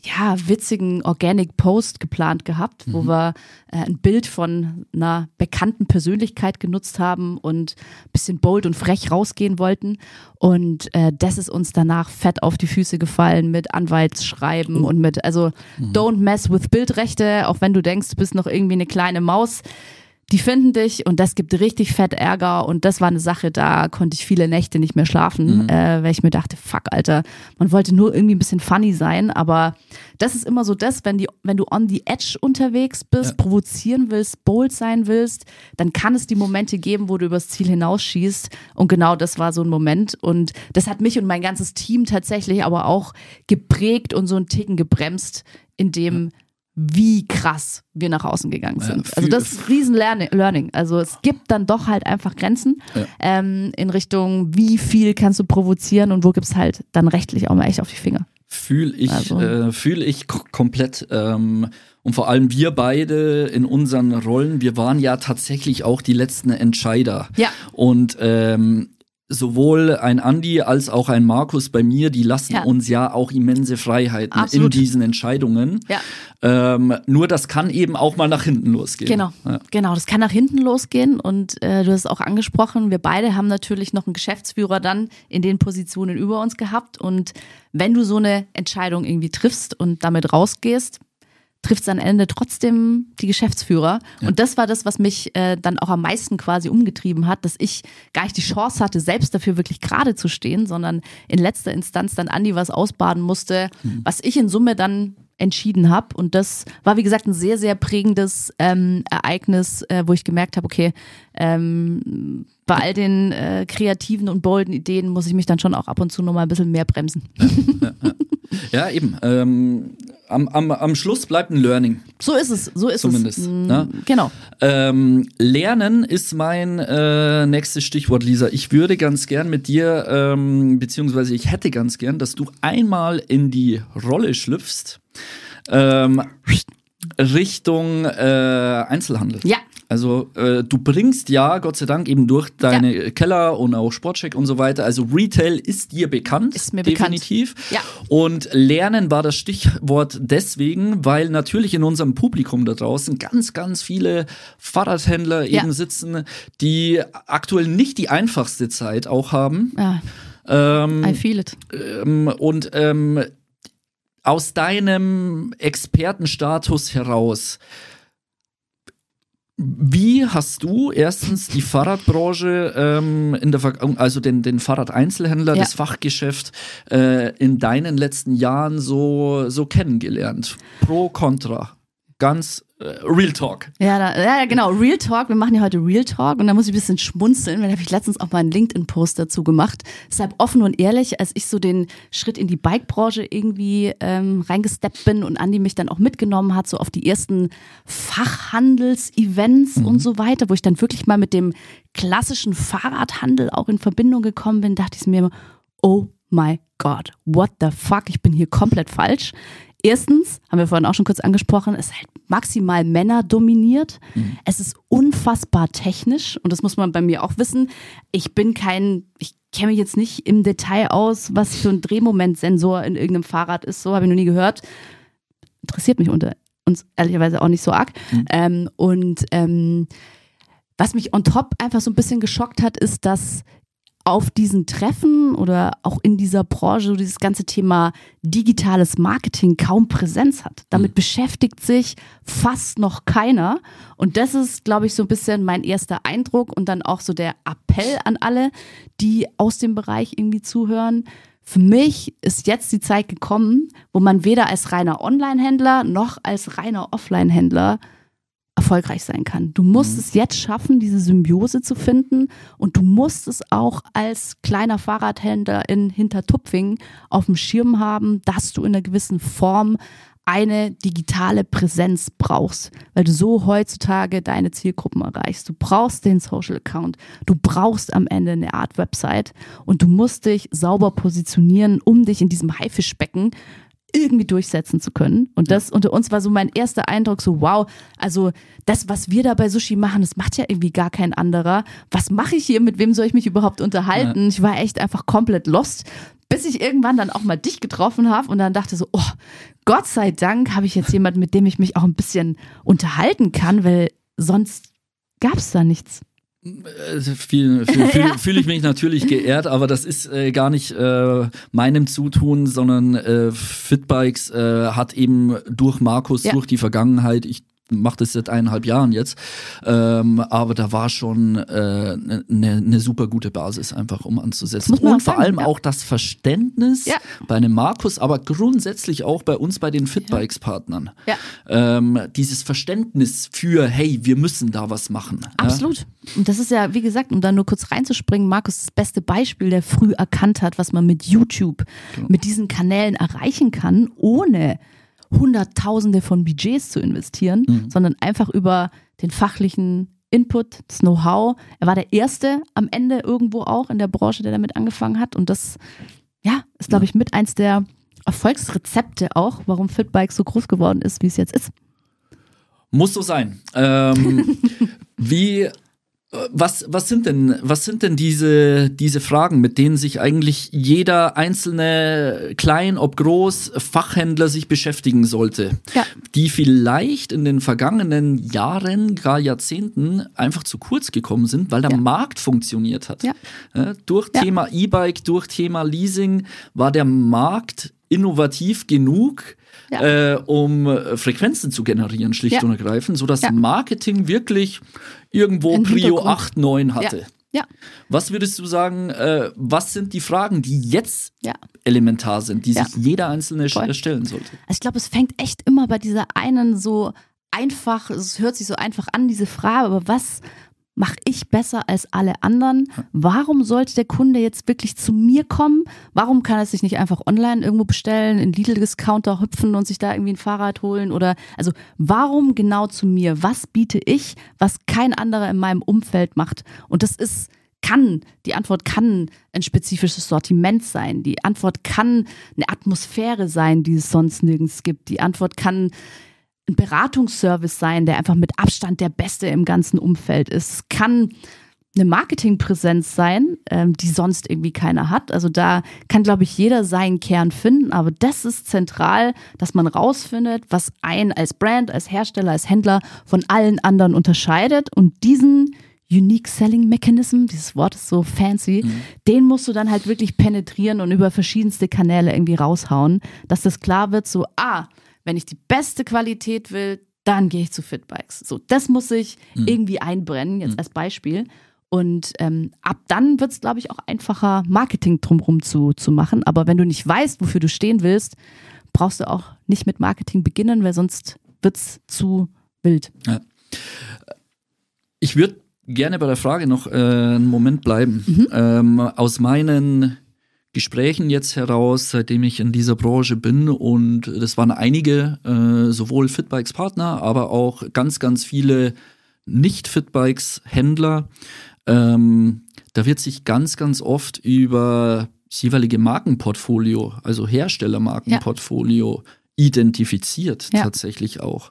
witzigen Organic Post geplant gehabt, wo wir ein Bild von einer bekannten Persönlichkeit genutzt haben und ein bisschen bold und frech rausgehen wollten. Und das ist uns danach fett auf die Füße gefallen mit Anwaltsschreiben und mit, don't mess with Bildrechte, auch wenn du denkst, du bist noch irgendwie eine kleine Maus. Die finden dich und das gibt richtig fett Ärger und das war eine Sache, da konnte ich viele Nächte nicht mehr schlafen, weil ich mir dachte, fuck, Alter, man wollte nur irgendwie ein bisschen funny sein, aber das ist immer so das, wenn du on the edge unterwegs bist, provozieren willst, bold sein willst, dann kann es die Momente geben, wo du übers Ziel hinausschießt und genau das war so ein Moment und das hat mich und mein ganzes Team tatsächlich aber auch geprägt und so einen Ticken gebremst, in dem wie krass wir nach außen gegangen sind. Also das ist riesen Learning. Also es gibt dann doch halt einfach Grenzen in Richtung, wie viel kannst du provozieren und wo gibt es halt dann rechtlich auch mal echt auf die Finger.
Fühl ich komplett. Und vor allem wir beide in unseren Rollen, wir waren ja tatsächlich auch die letzten Entscheider. Ja. Und sowohl ein Andi als auch ein Markus bei mir, die lassen uns ja auch immense Freiheiten in diesen Entscheidungen. Ja. Nur das kann eben auch mal nach hinten losgehen.
Genau, das kann nach hinten losgehen und du hast es auch angesprochen, wir beide haben natürlich noch einen Geschäftsführer dann in den Positionen über uns gehabt und wenn du so eine Entscheidung irgendwie triffst und damit rausgehst, trifft es am Ende trotzdem die Geschäftsführer. Ja. Und das war das, was mich dann auch am meisten quasi umgetrieben hat, dass ich gar nicht die Chance hatte, selbst dafür wirklich gerade zu stehen, sondern in letzter Instanz dann Andi was ausbaden musste, was ich in Summe dann entschieden habe. Und das war, wie gesagt, ein sehr, sehr prägendes Ereignis, wo ich gemerkt habe, okay, bei all den kreativen und bolden Ideen muss ich mich dann schon auch ab und zu noch mal ein bisschen mehr bremsen.
Ja, eben. Am Schluss bleibt ein Learning.
So ist es.
Zumindest. Ne?
Genau.
Lernen ist mein nächstes Stichwort, Lisa. Ich würde ganz gern mit dir, beziehungsweise ich hätte ganz gern, dass du einmal in die Rolle schlüpfst, Richtung Einzelhandel. Ja. Also du bringst ja, Gott sei Dank, eben durch deine Keller und auch Sportcheck und so weiter, also Retail ist dir bekannt.
Ist mir
definitiv.
Bekannt. Ja.
Und Lernen war das Stichwort deswegen, weil natürlich in unserem Publikum da draußen ganz, ganz viele Fahrradhändler eben sitzen, die aktuell nicht die einfachste Zeit auch haben.
Ja. I feel it.
Und aus deinem Expertenstatus heraus, wie hast du erstens die Fahrradbranche also den Fahrradeinzelhändler, das Fachgeschäft in deinen letzten Jahren so kennengelernt? Pro, Contra. Ganz Real Talk.
Ja, genau, Real Talk. Wir machen ja heute Real Talk und da muss ich ein bisschen schmunzeln, weil da habe ich letztens auch mal einen LinkedIn-Post dazu gemacht. Deshalb offen und ehrlich, als ich so den Schritt in die Bike-Branche irgendwie reingesteppt bin und Andi mich dann auch mitgenommen hat, so auf die ersten Fachhandels-Events und so weiter, wo ich dann wirklich mal mit dem klassischen Fahrradhandel auch in Verbindung gekommen bin, dachte ich mir immer, oh my God, what the fuck, ich bin hier komplett falsch. Erstens, haben wir vorhin auch schon kurz angesprochen, es ist halt maximal Männer dominiert. Es ist unfassbar technisch und das muss man bei mir auch wissen. Ich kenne mich jetzt nicht im Detail aus, was für ein Drehmomentsensor in irgendeinem Fahrrad ist. So habe ich noch nie gehört. Interessiert mich unter uns ehrlicherweise auch nicht so arg. Was mich on top einfach so ein bisschen geschockt hat, ist, dass auf diesen Treffen oder auch in dieser Branche so dieses ganze Thema digitales Marketing kaum Präsenz hat. Damit beschäftigt sich fast noch keiner. Und das ist, glaube ich, so ein bisschen mein erster Eindruck und dann auch so der Appell an alle, die aus dem Bereich irgendwie zuhören. Für mich ist jetzt die Zeit gekommen, wo man weder als reiner Online-Händler noch als reiner Offline-Händler erfolgreich sein kann. Du musst es jetzt schaffen, diese Symbiose zu finden und du musst es auch als kleiner Fahrradhändler in Hintertupfing auf dem Schirm haben, dass du in einer gewissen Form eine digitale Präsenz brauchst, weil du so heutzutage deine Zielgruppen erreichst. Du brauchst den Social Account, du brauchst am Ende eine Art Website und du musst dich sauber positionieren, um dich in diesem Haifischbecken irgendwie durchsetzen zu können. Und das unter uns war so mein erster Eindruck, so wow, also das, was wir da bei Sushi machen, das macht ja irgendwie gar kein anderer. Was mache ich hier? Mit wem soll ich mich überhaupt unterhalten? Ja. Ich war echt einfach komplett lost, Bis ich irgendwann dann auch mal dich getroffen habe und dann dachte so, oh, Gott sei Dank habe ich jetzt jemanden, mit dem ich mich auch ein bisschen unterhalten kann, weil sonst gab es da nichts.
Fühle ich mich natürlich geehrt, aber das ist gar nicht meinem Zutun, sondern Fitbikes hat eben durch Markus, durch die Vergangenheit, ich mache das seit 1,5 Jahren jetzt, aber da war schon eine super gute Basis einfach, um anzusetzen. Und vor allem auch das Verständnis bei einem Markus, aber grundsätzlich auch bei uns, bei den Fitbikes-Partnern. Dieses Verständnis für, hey, wir müssen da was machen.
Absolut. Und das ist ja, wie gesagt, um da nur kurz reinzuspringen, Markus ist das beste Beispiel, der früh erkannt hat, was man mit YouTube, mit diesen Kanälen erreichen kann, ohne Hunderttausende von Budgets zu investieren, sondern einfach über den fachlichen Input, das Know-how. Er war der Erste am Ende irgendwo auch in der Branche, der damit angefangen hat. Und das ist, glaube ich, mit eins der Erfolgsrezepte auch, warum Fitbike so groß geworden ist, wie es jetzt ist.
Muss so sein. Was sind denn diese Fragen, mit denen sich eigentlich jeder einzelne, klein ob groß, Fachhändler sich beschäftigen sollte, die vielleicht in den vergangenen Jahren, gar Jahrzehnten einfach zu kurz gekommen sind, weil der Markt funktioniert hat. Durch Thema E-Bike, durch Thema Leasing war der Markt innovativ genug, um Frequenzen zu generieren, schlicht und ergreifend, sodass Marketing wirklich irgendwo Prio 8, 9 hatte. Was würdest du sagen, was sind die Fragen, die jetzt elementar sind, die sich jeder Einzelne stellen sollte?
Also ich glaube, es fängt echt immer bei dieser einen so einfach, es hört sich so einfach an, diese Frage, aber was mache ich besser als alle anderen? Warum sollte der Kunde jetzt wirklich zu mir kommen? Warum kann er sich nicht einfach online irgendwo bestellen, in Lidl-Discounter hüpfen und sich da irgendwie ein Fahrrad holen? Oder also warum genau zu mir? Was biete ich, was kein anderer in meinem Umfeld macht? Und die Antwort kann ein spezifisches Sortiment sein. Die Antwort kann eine Atmosphäre sein, die es sonst nirgends gibt. Die Antwort kann ein Beratungsservice sein, der einfach mit Abstand der beste im ganzen Umfeld ist. Es kann eine Marketingpräsenz sein, die sonst irgendwie keiner hat. Also da kann, glaube ich, jeder seinen Kern finden, aber das ist zentral, dass man rausfindet, was einen als Brand, als Hersteller, als Händler von allen anderen unterscheidet und diesen Unique Selling Mechanism, dieses Wort ist so fancy, den musst du dann halt wirklich penetrieren und über verschiedenste Kanäle irgendwie raushauen, dass das klar wird, so, wenn ich die beste Qualität will, dann gehe ich zu Fitbikes. So, das muss ich irgendwie einbrennen, jetzt als Beispiel. Und ab dann wird es, glaube ich, auch einfacher, Marketing drumherum zu machen. Aber wenn du nicht weißt, wofür du stehen willst, brauchst du auch nicht mit Marketing beginnen, weil sonst wird es zu wild. Ja.
Ich würde gerne bei der Frage noch einen Moment bleiben. Aus meinen Gesprächen jetzt heraus, seitdem ich in dieser Branche bin, und das waren einige, sowohl Fitbikes-Partner, aber auch ganz, ganz viele Nicht-Fitbikes-Händler. Da wird sich ganz, ganz oft über das jeweilige Markenportfolio, also Herstellermarkenportfolio, identifiziert tatsächlich auch.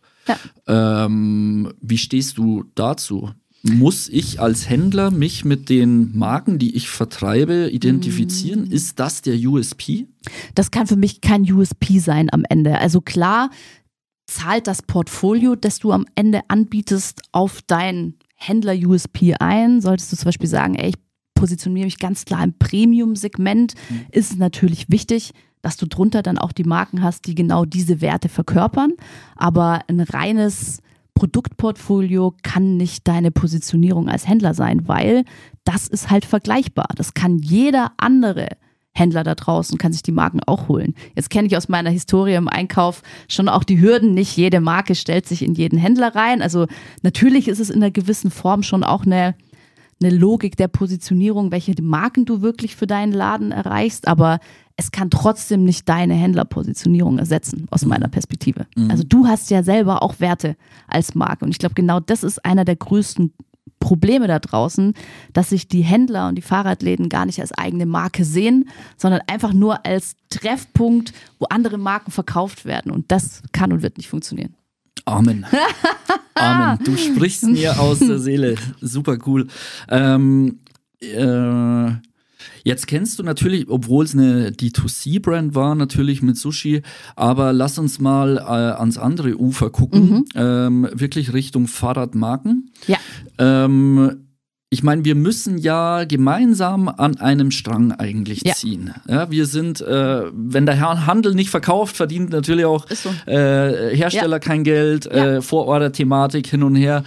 Wie stehst du dazu? Muss ich als Händler mich mit den Marken, die ich vertreibe, identifizieren? Ist das der USP?
Das kann für mich kein USP sein am Ende. Also klar zahlt das Portfolio, das du am Ende anbietest, auf dein Händler-USP ein. Solltest du zum Beispiel sagen, ich positioniere mich ganz klar im Premium-Segment, ist es natürlich wichtig, dass du drunter dann auch die Marken hast, die genau diese Werte verkörpern. Aber ein reines Produktportfolio kann nicht deine Positionierung als Händler sein, weil das ist halt vergleichbar. Das kann jeder andere Händler da draußen, kann sich die Marken auch holen. Jetzt kenne ich aus meiner Historie im Einkauf schon auch die Hürden. Nicht jede Marke stellt sich in jeden Händler rein. Also natürlich ist es in einer gewissen Form schon auch eine Logik der Positionierung, welche Marken du wirklich für deinen Laden erreichst, aber es kann trotzdem nicht deine Händlerpositionierung ersetzen, aus meiner Perspektive. Also du hast ja selber auch Werte als Marke und ich glaube, genau das ist einer der größten Probleme da draußen, dass sich die Händler und die Fahrradläden gar nicht als eigene Marke sehen, sondern einfach nur als Treffpunkt, wo andere Marken verkauft werden und das kann und wird nicht funktionieren.
Amen. Amen. Du sprichst mir aus der Seele. Super cool. Jetzt kennst du natürlich, obwohl es eine D2C-Brand war, natürlich mit Sushi, aber lass uns mal ans andere Ufer gucken, wirklich Richtung Fahrradmarken.
Ja.
Ich meine, wir müssen ja gemeinsam an einem Strang eigentlich ziehen. Ja, wir sind, wenn der Handel nicht verkauft, verdient natürlich auch
so.
Hersteller kein Geld, Vororder-Thematik hin und her.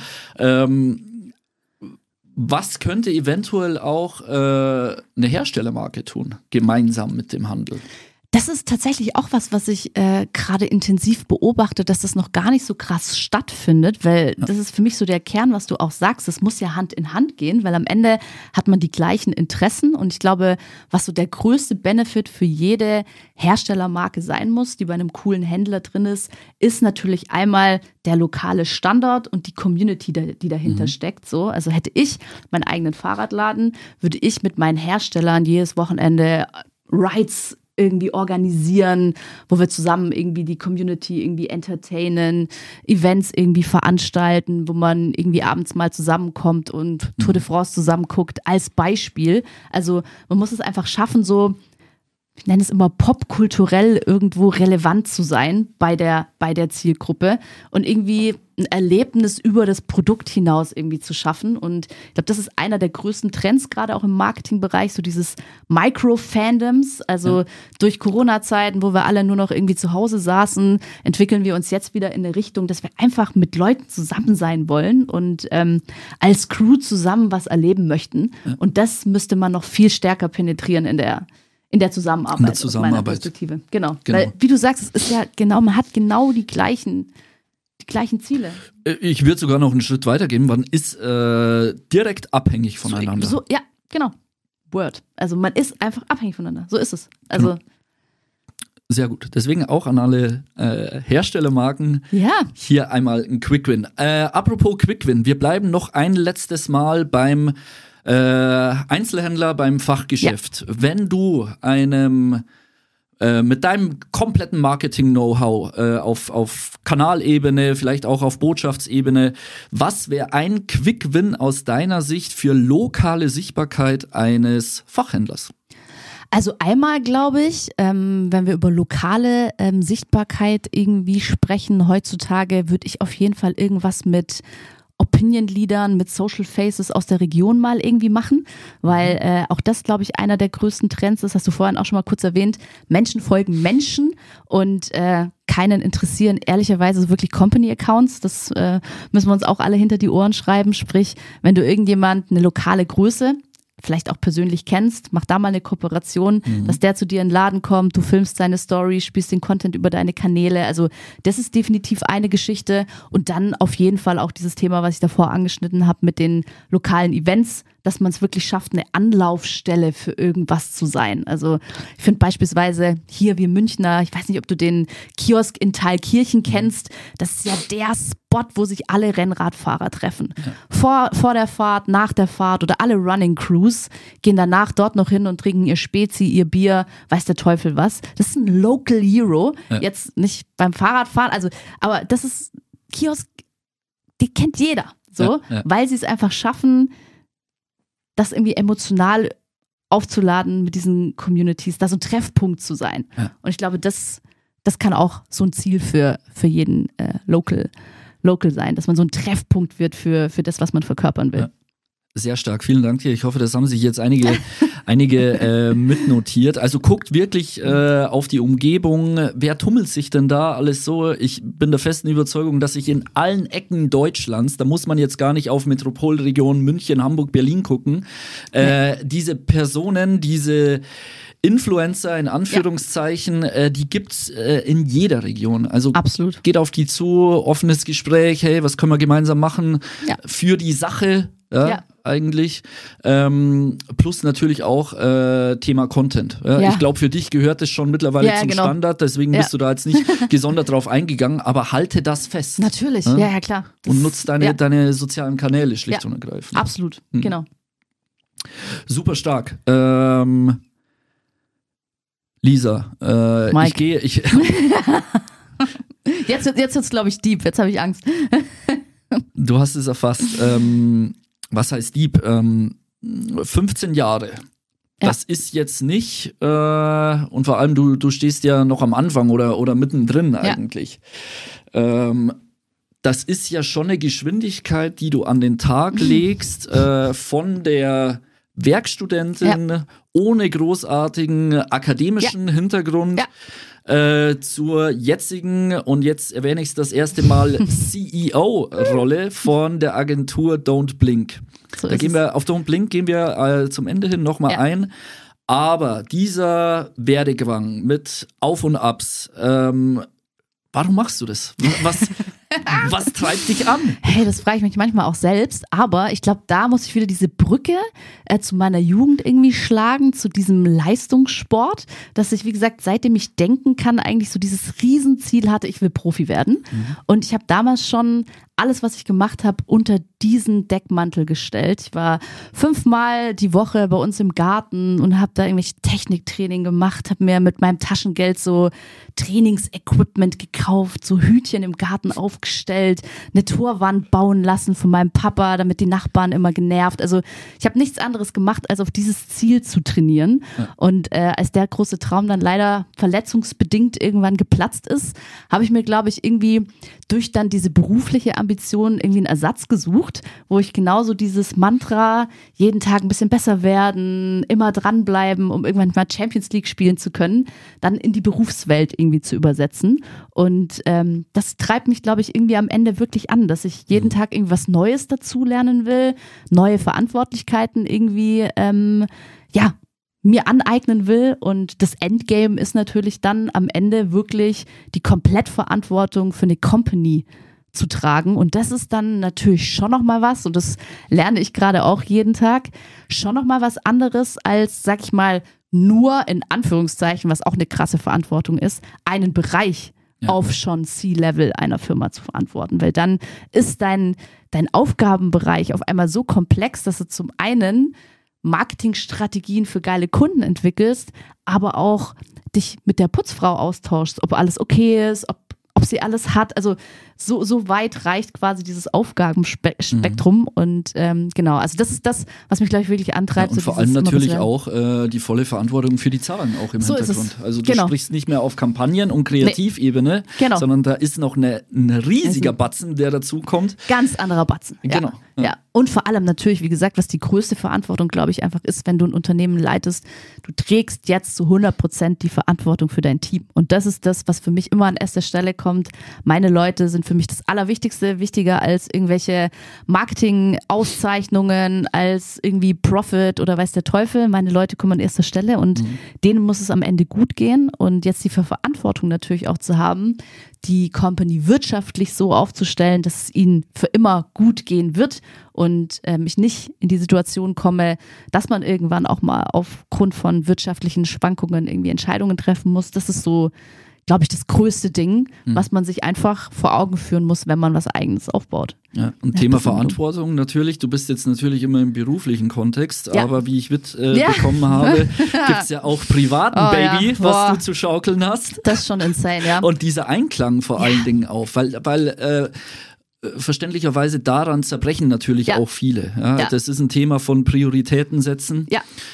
Was könnte eventuell auch eine Herstellermarke tun, gemeinsam mit dem Handel?
Das ist tatsächlich auch was ich gerade intensiv beobachte, dass das noch gar nicht so krass stattfindet, weil das ist für mich so der Kern, was du auch sagst, das muss ja Hand in Hand gehen, weil am Ende hat man die gleichen Interessen und ich glaube, was so der größte Benefit für jede Herstellermarke sein muss, die bei einem coolen Händler drin ist natürlich einmal der lokale Standort und die Community, die dahinter steckt. So, also hätte ich meinen eigenen Fahrradladen, würde ich mit meinen Herstellern jedes Wochenende Rides irgendwie organisieren, wo wir zusammen irgendwie die Community irgendwie entertainen, Events irgendwie veranstalten, wo man irgendwie abends mal zusammenkommt und Tour de France zusammen guckt, als Beispiel. Also man muss es einfach schaffen, so, ich nenne es immer popkulturell irgendwo relevant zu sein bei der Zielgruppe und irgendwie ein Erlebnis über das Produkt hinaus irgendwie zu schaffen. Und ich glaube, das ist einer der größten Trends, gerade auch im Marketingbereich, so dieses Micro-Fandoms. Also durch Corona-Zeiten, wo wir alle nur noch irgendwie zu Hause saßen, entwickeln wir uns jetzt wieder in eine Richtung, dass wir einfach mit Leuten zusammen sein wollen und als Crew zusammen was erleben möchten. Ja. Und das müsste man noch viel stärker penetrieren in der Zusammenarbeit. Aus meiner Perspektive. Genau. Weil, wie du sagst, es ist ja genau, man hat genau die gleichen Ziele.
Ich würde sogar noch einen Schritt weitergehen. Man ist direkt abhängig voneinander.
So, ja, genau. Word. Also man ist einfach abhängig voneinander. So ist es. Also
genau. Sehr gut. Deswegen auch an alle Herstellermarken hier einmal ein Quick-Win. Apropos Quick-Win, wir bleiben noch ein letztes Mal beim Einzelhändler, beim Fachgeschäft. Ja. Wenn du mit deinem kompletten Marketing-Know-how auf Kanalebene, vielleicht auch auf Botschaftsebene, was wäre ein Quick-Win aus deiner Sicht für lokale Sichtbarkeit eines Fachhändlers?
Also einmal glaube ich, wenn wir über lokale Sichtbarkeit irgendwie sprechen, heutzutage würde ich auf jeden Fall irgendwas mit Opinion-Leadern, mit Social Faces aus der Region mal irgendwie machen, weil auch das, glaube ich, einer der größten Trends ist, hast du vorhin auch schon mal kurz erwähnt, Menschen folgen Menschen und keinen interessieren ehrlicherweise wirklich Company-Accounts, das müssen wir uns auch alle hinter die Ohren schreiben, sprich, wenn du irgendjemand, eine lokale Größe, vielleicht auch persönlich kennst, mach da mal eine Kooperation, dass der zu dir in den Laden kommt, du filmst seine Story, spielst den Content über deine Kanäle, also das ist definitiv eine Geschichte und dann auf jeden Fall auch dieses Thema, was ich davor angeschnitten habe mit den lokalen Events, dass man es wirklich schafft, eine Anlaufstelle für irgendwas zu sein. Also ich finde beispielsweise hier wie Münchner, ich weiß nicht, ob du den Kiosk in Thalkirchen kennst, das ist ja der Spot, wo sich alle Rennradfahrer treffen. Ja. Vor der Fahrt, nach der Fahrt oder alle Running Crews gehen danach dort noch hin und trinken ihr Spezi, ihr Bier, weiß der Teufel was. Das ist ein Local Hero, jetzt nicht beim Fahrradfahren, also, aber das ist Kiosk, die kennt jeder, so, weil sie es einfach schaffen, das irgendwie emotional aufzuladen mit diesen Communities, da so ein Treffpunkt zu sein. Ja. Und ich glaube, das kann auch so ein Ziel für jeden Local sein, dass man so ein Treffpunkt wird für das, was man verkörpern will. Ja.
Sehr stark, vielen Dank dir. Ich hoffe, das haben sich jetzt einige mitnotiert. Also guckt wirklich auf die Umgebung. Wer tummelt sich denn da alles so? Ich bin der festen Überzeugung, dass sich in allen Ecken Deutschlands, da muss man jetzt gar nicht auf Metropolregionen München, Hamburg, Berlin gucken, diese Personen, diese Influencer in Anführungszeichen, die gibt's in jeder Region. Also
absolut. Geht
auf die zu, offenes Gespräch, hey, was können wir gemeinsam machen für die Sache? Eigentlich. Plus natürlich auch Thema Content. Ja? Ich glaube, für dich gehört es schon mittlerweile zum Standard, deswegen bist du da jetzt nicht gesondert drauf eingegangen, aber halte das fest.
Natürlich, ja klar.
Und nutzt deine sozialen Kanäle schlicht und ergreifend.
Absolut, genau.
Super stark. Lisa,
Mike. Jetzt wird's, glaube ich, deep. Jetzt habe ich Angst.
Du hast es erfasst. Was heißt deep? 15 Jahre Das ist jetzt nicht, und vor allem du stehst ja noch am Anfang oder mittendrin eigentlich. Das ist ja schon eine Geschwindigkeit, die du an den Tag legst, von der Werkstudentin ohne großartigen akademischen Hintergrund zur jetzigen, und jetzt erwähne ich es das erste Mal, CEO-Rolle von der Agentur Don't Blink. So da gehen wir auf Don't Blink gehen wir zum Ende hin nochmal ein. Aber dieser Werdegang mit Auf und Abs, warum machst du das? Was treibt dich an?
Hey, das frage ich mich manchmal auch selbst, aber ich glaube, da muss ich wieder diese Brücke zu meiner Jugend irgendwie schlagen, zu diesem Leistungssport, dass ich, wie gesagt, seitdem ich denken kann, eigentlich so dieses Riesenziel hatte, ich will Profi werden. Und ich habe damals schon alles, was ich gemacht habe, unter diesen Deckmantel gestellt. Ich war 5-mal die Woche bei uns im Garten und habe da irgendwelche Techniktraining gemacht, habe mir mit meinem Taschengeld so Trainingsequipment gekauft, so Hütchen im Garten aufgestellt, eine Torwand bauen lassen von meinem Papa, damit die Nachbarn immer genervt. Also ich habe nichts anderes gemacht, als auf dieses Ziel zu trainieren. Ja. Und als der große Traum dann leider verletzungsbedingt irgendwann geplatzt ist, habe ich mir, glaube ich, irgendwie durch dann diese berufliche Ambition irgendwie einen Ersatz gesucht, wo ich genauso dieses Mantra, jeden Tag ein bisschen besser werden, immer dranbleiben, um irgendwann mal Champions League spielen zu können, dann in die Berufswelt irgendwie zu übersetzen. Und das treibt mich, glaube ich, irgendwie am Ende wirklich an, dass ich jeden Tag irgendwas Neues dazulernen will, neue Verantwortlichkeiten irgendwie, mir aneignen will, und das Endgame ist natürlich dann am Ende wirklich die Komplettverantwortung für eine Company zu tragen, und das ist dann natürlich schon nochmal was, und das lerne ich gerade auch jeden Tag, schon nochmal was anderes als, sag ich mal, nur in Anführungszeichen, was auch eine krasse Verantwortung ist, einen Bereich auf schon C-Level einer Firma zu verantworten, weil dann ist dein Aufgabenbereich auf einmal so komplex, dass du zum einen Marketingstrategien für geile Kunden entwickelst, aber auch dich mit der Putzfrau austauschst, ob alles okay ist, ob sie alles hat. Also so weit reicht quasi dieses Aufgabenspektrum. Und genau, also das ist das, was mich, glaube ich, wirklich antreibt.
Ja, und
so
vor allem natürlich auch die volle Verantwortung für die Zahlen auch im Hintergrund. Also du sprichst nicht mehr auf Kampagnen- und Kreativebene, sondern da ist noch ein riesiger Batzen, der dazu kommt.
Ganz anderer Batzen.
Genau.
Ja. Und vor allem natürlich, wie gesagt, was die größte Verantwortung, glaube ich, einfach ist, wenn du ein Unternehmen leitest, du trägst jetzt zu 100% die Verantwortung für dein Team. Und das ist das, was für mich immer an erster Stelle kommt. Meine Leute sind für mich das Allerwichtigste, wichtiger als irgendwelche Marketing-Auszeichnungen, als irgendwie Profit oder weiß der Teufel. Meine Leute kommen an erster Stelle, und denen muss es am Ende gut gehen. Und jetzt die Verantwortung natürlich auch zu haben, die Company wirtschaftlich so aufzustellen, dass es ihnen für immer gut gehen wird und ich nicht in die Situation komme, dass man irgendwann auch mal aufgrund von wirtschaftlichen Schwankungen irgendwie Entscheidungen treffen muss. Das ist so, glaube ich, das größte Ding, was man sich einfach vor Augen führen muss, wenn man was Eigenes aufbaut.
Ja, und Thema Verantwortung natürlich, du bist jetzt natürlich immer im beruflichen Kontext, aber wie ich mitbekommen habe, gibt es ja auch privaten Baby, was du zu schaukeln hast.
Das ist schon insane, ja.
Und dieser Einklang vor allen Dingen auch, weil verständlicherweise daran zerbrechen natürlich auch viele. Ja? Das ist ein Thema von Prioritäten setzen.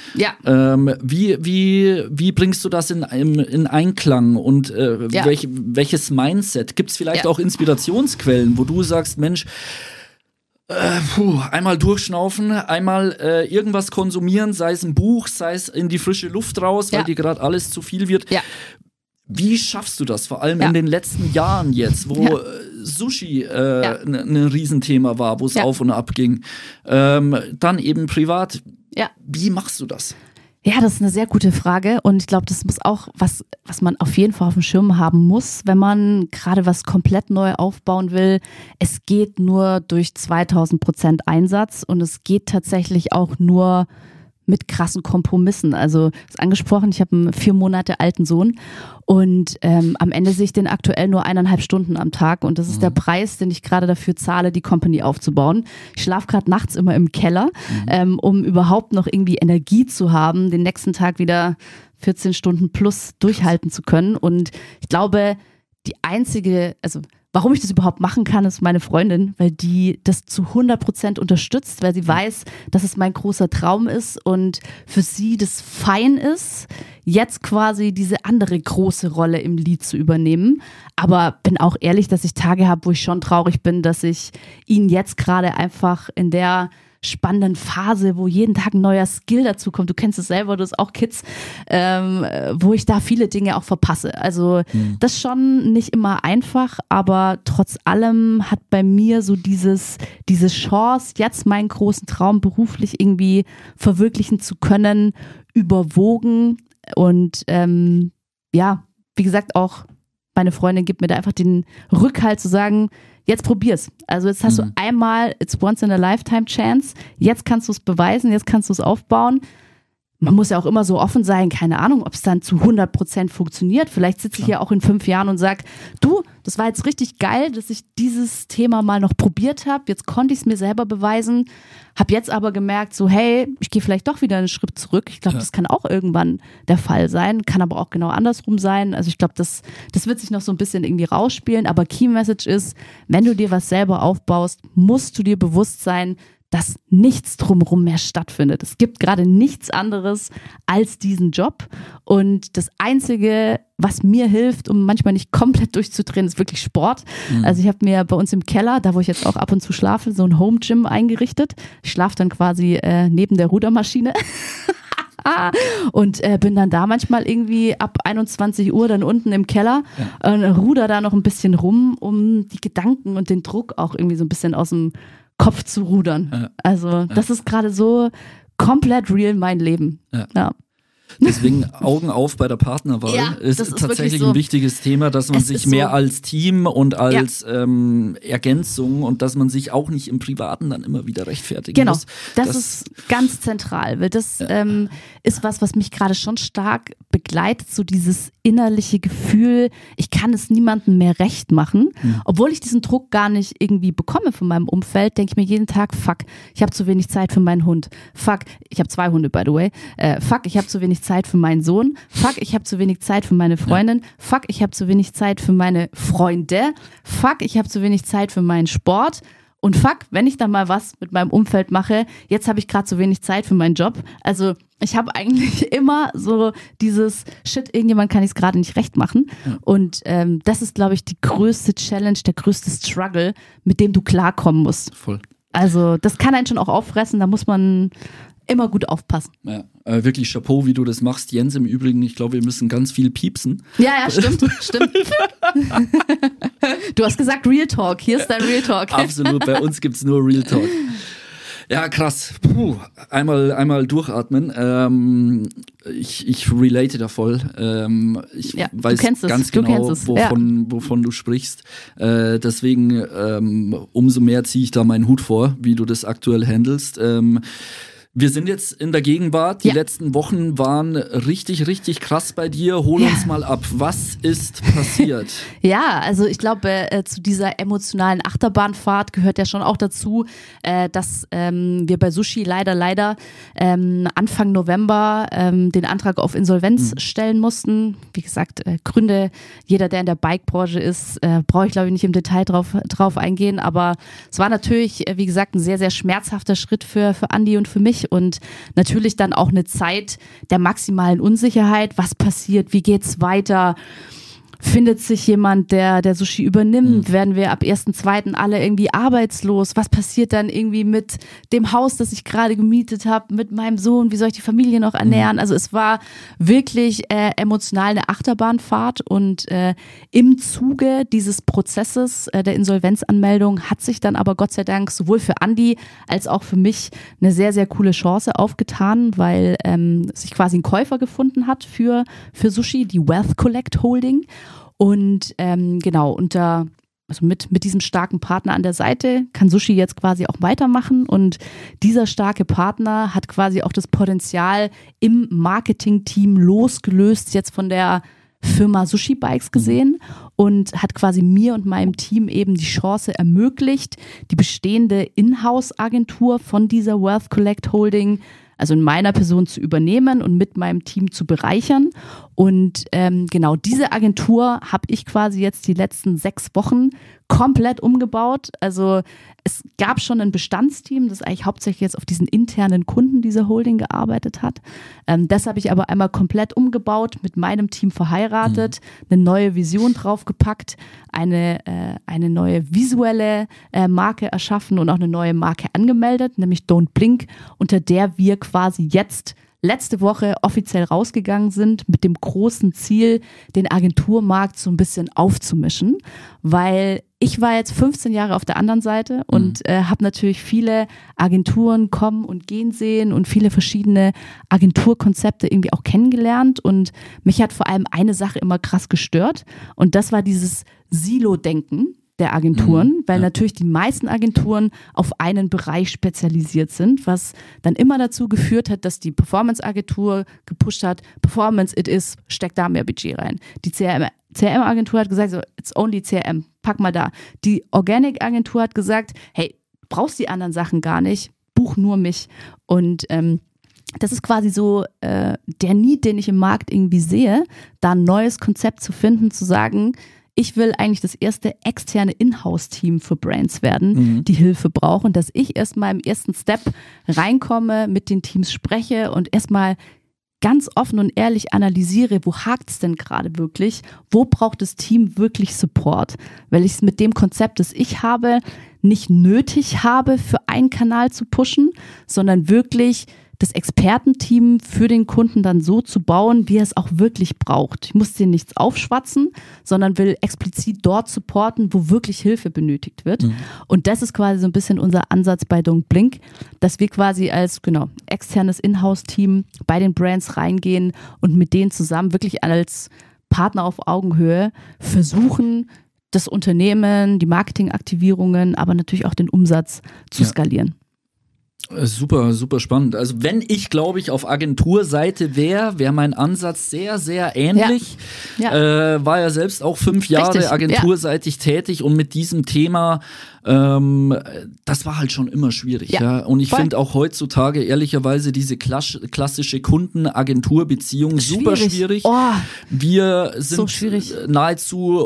Wie bringst du das in Einklang, und welches Mindset? Gibt es vielleicht auch Inspirationsquellen, wo du sagst, Mensch, einmal durchschnaufen, einmal irgendwas konsumieren, sei es ein Buch, sei es in die frische Luft raus, weil dir gerade alles zu viel wird. Ja. Wie schaffst du das? Vor allem in den letzten Jahren jetzt, wo Sushi ein Riesenthema war, wo es auf und ab ging. Dann eben privat. Wie machst du das?
Ja, das ist eine sehr gute Frage, und ich glaube, das muss auch was man auf jeden Fall auf dem Schirm haben muss, wenn man gerade was komplett neu aufbauen will. Es geht nur durch 2000% Einsatz, und es geht tatsächlich auch nur mit krassen Kompromissen. Also, das ist angesprochen, ich habe einen 4 Monate alten Sohn, und am Ende sehe ich den aktuell nur 1,5 Stunden am Tag, und das ist der Preis, den ich gerade dafür zahle, die Company aufzubauen. Ich schlafe gerade nachts immer im Keller, um überhaupt noch irgendwie Energie zu haben, den nächsten Tag wieder 14 Stunden plus durchhalten zu können. Und ich glaube, die einzige, also Warum ich das überhaupt machen kann, ist meine Freundin, weil die das zu 100% unterstützt, weil sie weiß, dass es mein großer Traum ist und für sie das fein ist, jetzt quasi diese andere große Rolle im Lied zu übernehmen. Aber bin auch ehrlich, dass ich Tage habe, wo ich schon traurig bin, dass ich ihn jetzt gerade einfach in der spannenden Phase, wo jeden Tag ein neuer Skill dazu kommt. Du kennst es selber, du hast auch Kids, wo ich da viele Dinge auch verpasse. Also das ist schon nicht immer einfach, aber trotz allem hat bei mir so diese Chance, jetzt meinen großen Traum beruflich irgendwie verwirklichen zu können, überwogen. Und ja, wie gesagt, auch meine Freundin gibt mir da einfach den Rückhalt zu sagen, jetzt probier's. Also jetzt hast du einmal, it's once in a lifetime chance, jetzt kannst du es beweisen, jetzt kannst du es aufbauen. Man muss ja auch immer so offen sein, keine Ahnung, ob es dann zu 100% funktioniert. Vielleicht sitze ich ja auch in 5 Jahren und sage, du, das war jetzt richtig geil, dass ich dieses Thema mal noch probiert habe. Jetzt konnte ich es mir selber beweisen, habe jetzt aber gemerkt, so hey, ich gehe vielleicht doch wieder einen Schritt zurück. Ich glaube, das kann auch irgendwann der Fall sein, kann aber auch genau andersrum sein. Also ich glaube, das wird sich noch so ein bisschen irgendwie rausspielen. Aber Key Message ist, wenn du dir was selber aufbaust, musst du dir bewusst sein, dass nichts drumherum mehr stattfindet. Es gibt gerade nichts anderes als diesen Job. Und das Einzige, was mir hilft, um manchmal nicht komplett durchzudrehen, ist wirklich Sport. Also ich habe mir bei uns im Keller, da wo ich jetzt auch ab und zu schlafe, so ein Home Gym eingerichtet. Ich schlafe dann quasi neben der Rudermaschine. Und bin dann da manchmal irgendwie ab 21 Uhr dann unten im Keller und ruder da noch ein bisschen rum, um die Gedanken und den Druck auch irgendwie so ein bisschen aus dem Kopf zu rudern. Also das ist gerade so komplett real mein Leben. Ja.
Deswegen Augen auf bei der Partnerwahl ist tatsächlich so ein wichtiges Thema, dass man sich mehr als Team und als Ergänzung und dass man sich auch nicht im Privaten dann immer wieder rechtfertigen muss.
Genau, das ist ganz zentral, weil das ist was mich gerade schon stark begleitet, so dieses innerliche Gefühl, ich kann es niemandem mehr recht machen. Obwohl ich diesen Druck gar nicht irgendwie bekomme von meinem Umfeld, denke ich mir jeden Tag, fuck, ich habe zu wenig Zeit für meinen Hund. Fuck, ich habe 2 Hunde, by the way. Fuck, ich habe zu wenig Zeit für meinen Sohn. Fuck, ich habe zu wenig Zeit für meine Freundin. Fuck, ich habe zu wenig Zeit für meine Freunde. Fuck, ich habe zu wenig Zeit für meinen Sport. Und fuck, wenn ich dann mal was mit meinem Umfeld mache, jetzt habe ich gerade zu wenig Zeit für meinen Job. Also ich habe eigentlich immer so dieses Shit, irgendjemand kann ich es gerade nicht recht machen. Und das ist, glaube ich, die größte Challenge, der größte Struggle, mit dem du klarkommen musst.
Voll.
Also das kann einen schon auch auffressen, da muss man immer gut aufpassen.
Ja, wirklich Chapeau, wie du das machst. Jens im Übrigen, ich glaube, wir müssen ganz viel piepsen.
Ja, stimmt. Du hast gesagt Real Talk, hier ist dein Real Talk.
Absolut, bei uns gibt's nur Real Talk. Ja, krass. Puh, einmal durchatmen. Ich relate da voll. Ich weiß ganz genau, wovon du sprichst. Deswegen umso mehr ziehe ich da meinen Hut vor, wie du das aktuell handelst. Wir sind jetzt in der Gegenwart. Die letzten Wochen waren richtig, richtig krass bei dir. Hol uns mal ab. Was ist passiert?
Ja, also ich glaube, zu dieser emotionalen Achterbahnfahrt gehört ja schon auch dazu, dass wir bei Sushi leider Anfang November den Antrag auf Insolvenz stellen mussten. Wie gesagt, Gründe, jeder, der in der Bike-Branche ist, brauche ich glaube ich nicht im Detail drauf eingehen, aber es war natürlich, wie gesagt, ein sehr, sehr schmerzhafter Schritt für Andi und für mich. Und natürlich dann auch eine Zeit der maximalen Unsicherheit. Was passiert? Wie geht's weiter? Findet sich jemand, der Sushi übernimmt? Werden wir ab 1.2. alle irgendwie arbeitslos? Was passiert dann irgendwie mit dem Haus, das ich gerade gemietet habe, mit meinem Sohn? Wie soll ich die Familie noch ernähren? Also es war wirklich emotional eine Achterbahnfahrt und im Zuge dieses Prozesses der Insolvenzanmeldung hat sich dann aber Gott sei Dank sowohl für Andi als auch für mich eine sehr, sehr coole Chance aufgetan, weil sich quasi ein Käufer gefunden hat für Sushi, die Wealth Collect Holding. Und genau, mit diesem starken Partner an der Seite kann Sushi jetzt quasi auch weitermachen und dieser starke Partner hat quasi auch das Potenzial im Marketing-Team losgelöst jetzt von der Firma Sushi Bikes gesehen und hat quasi mir und meinem Team eben die Chance ermöglicht, die bestehende Inhouse-Agentur von dieser Wealth Collect Holding also in meiner Person zu übernehmen und mit meinem Team zu bereichern. Und genau diese Agentur habe ich quasi jetzt die letzten 6 Wochen komplett umgebaut. Also es gab schon ein Bestandsteam, das eigentlich hauptsächlich jetzt auf diesen internen Kunden dieser Holding gearbeitet hat. Das habe ich aber einmal komplett umgebaut, mit meinem Team verheiratet, eine neue Vision draufgepackt, eine neue visuelle Marke erschaffen und auch eine neue Marke angemeldet, nämlich Don't Blink, unter der wir quasi jetzt letzte Woche offiziell rausgegangen sind mit dem großen Ziel, den Agenturmarkt so ein bisschen aufzumischen, weil ich war jetzt 15 Jahre auf der anderen Seite und habe natürlich viele Agenturen kommen und gehen sehen und viele verschiedene Agenturkonzepte irgendwie auch kennengelernt, und mich hat vor allem eine Sache immer krass gestört, und das war dieses Silo-Denken der Agenturen, weil natürlich die meisten Agenturen auf einen Bereich spezialisiert sind, was dann immer dazu geführt hat, dass die Performance-Agentur gepusht hat, Performance it is, steck da mehr Budget rein. Die CRM-Agentur hat gesagt, so, it's only CRM, pack mal da. Die Organic-Agentur hat gesagt, hey, brauchst die anderen Sachen gar nicht, buch nur mich. Und das ist quasi so der Need, den ich im Markt irgendwie sehe, da ein neues Konzept zu finden, zu sagen, ich will eigentlich das erste externe Inhouse-Team für Brands werden, die Hilfe brauchen, dass ich erstmal im ersten Step reinkomme, mit den Teams spreche und erstmal ganz offen und ehrlich analysiere, wo hakt es denn gerade wirklich, wo braucht das Team wirklich Support, weil ich es mit dem Konzept, das ich habe, nicht nötig habe, für einen Kanal zu pushen, sondern wirklich das Expertenteam für den Kunden dann so zu bauen, wie er es auch wirklich braucht. Ich muss denen nichts aufschwatzen, sondern will explizit dort supporten, wo wirklich Hilfe benötigt wird. Und das ist quasi so ein bisschen unser Ansatz bei Don't Blink, dass wir quasi als externes Inhouse-Team bei den Brands reingehen und mit denen zusammen wirklich als Partner auf Augenhöhe versuchen, das Unternehmen, die Marketingaktivierungen, aber natürlich auch den Umsatz zu skalieren.
Super, super spannend. Also wenn ich, glaube ich, auf Agenturseite wäre mein Ansatz sehr, sehr ähnlich. Ja. War ja selbst auch 5 Jahre agenturseitig tätig und mit diesem Thema, das war halt schon immer schwierig. Ja. Und ich finde auch heutzutage ehrlicherweise diese klassische Kunden-Agentur-Beziehung super schwierig.
Oh,
wir sind so nahezu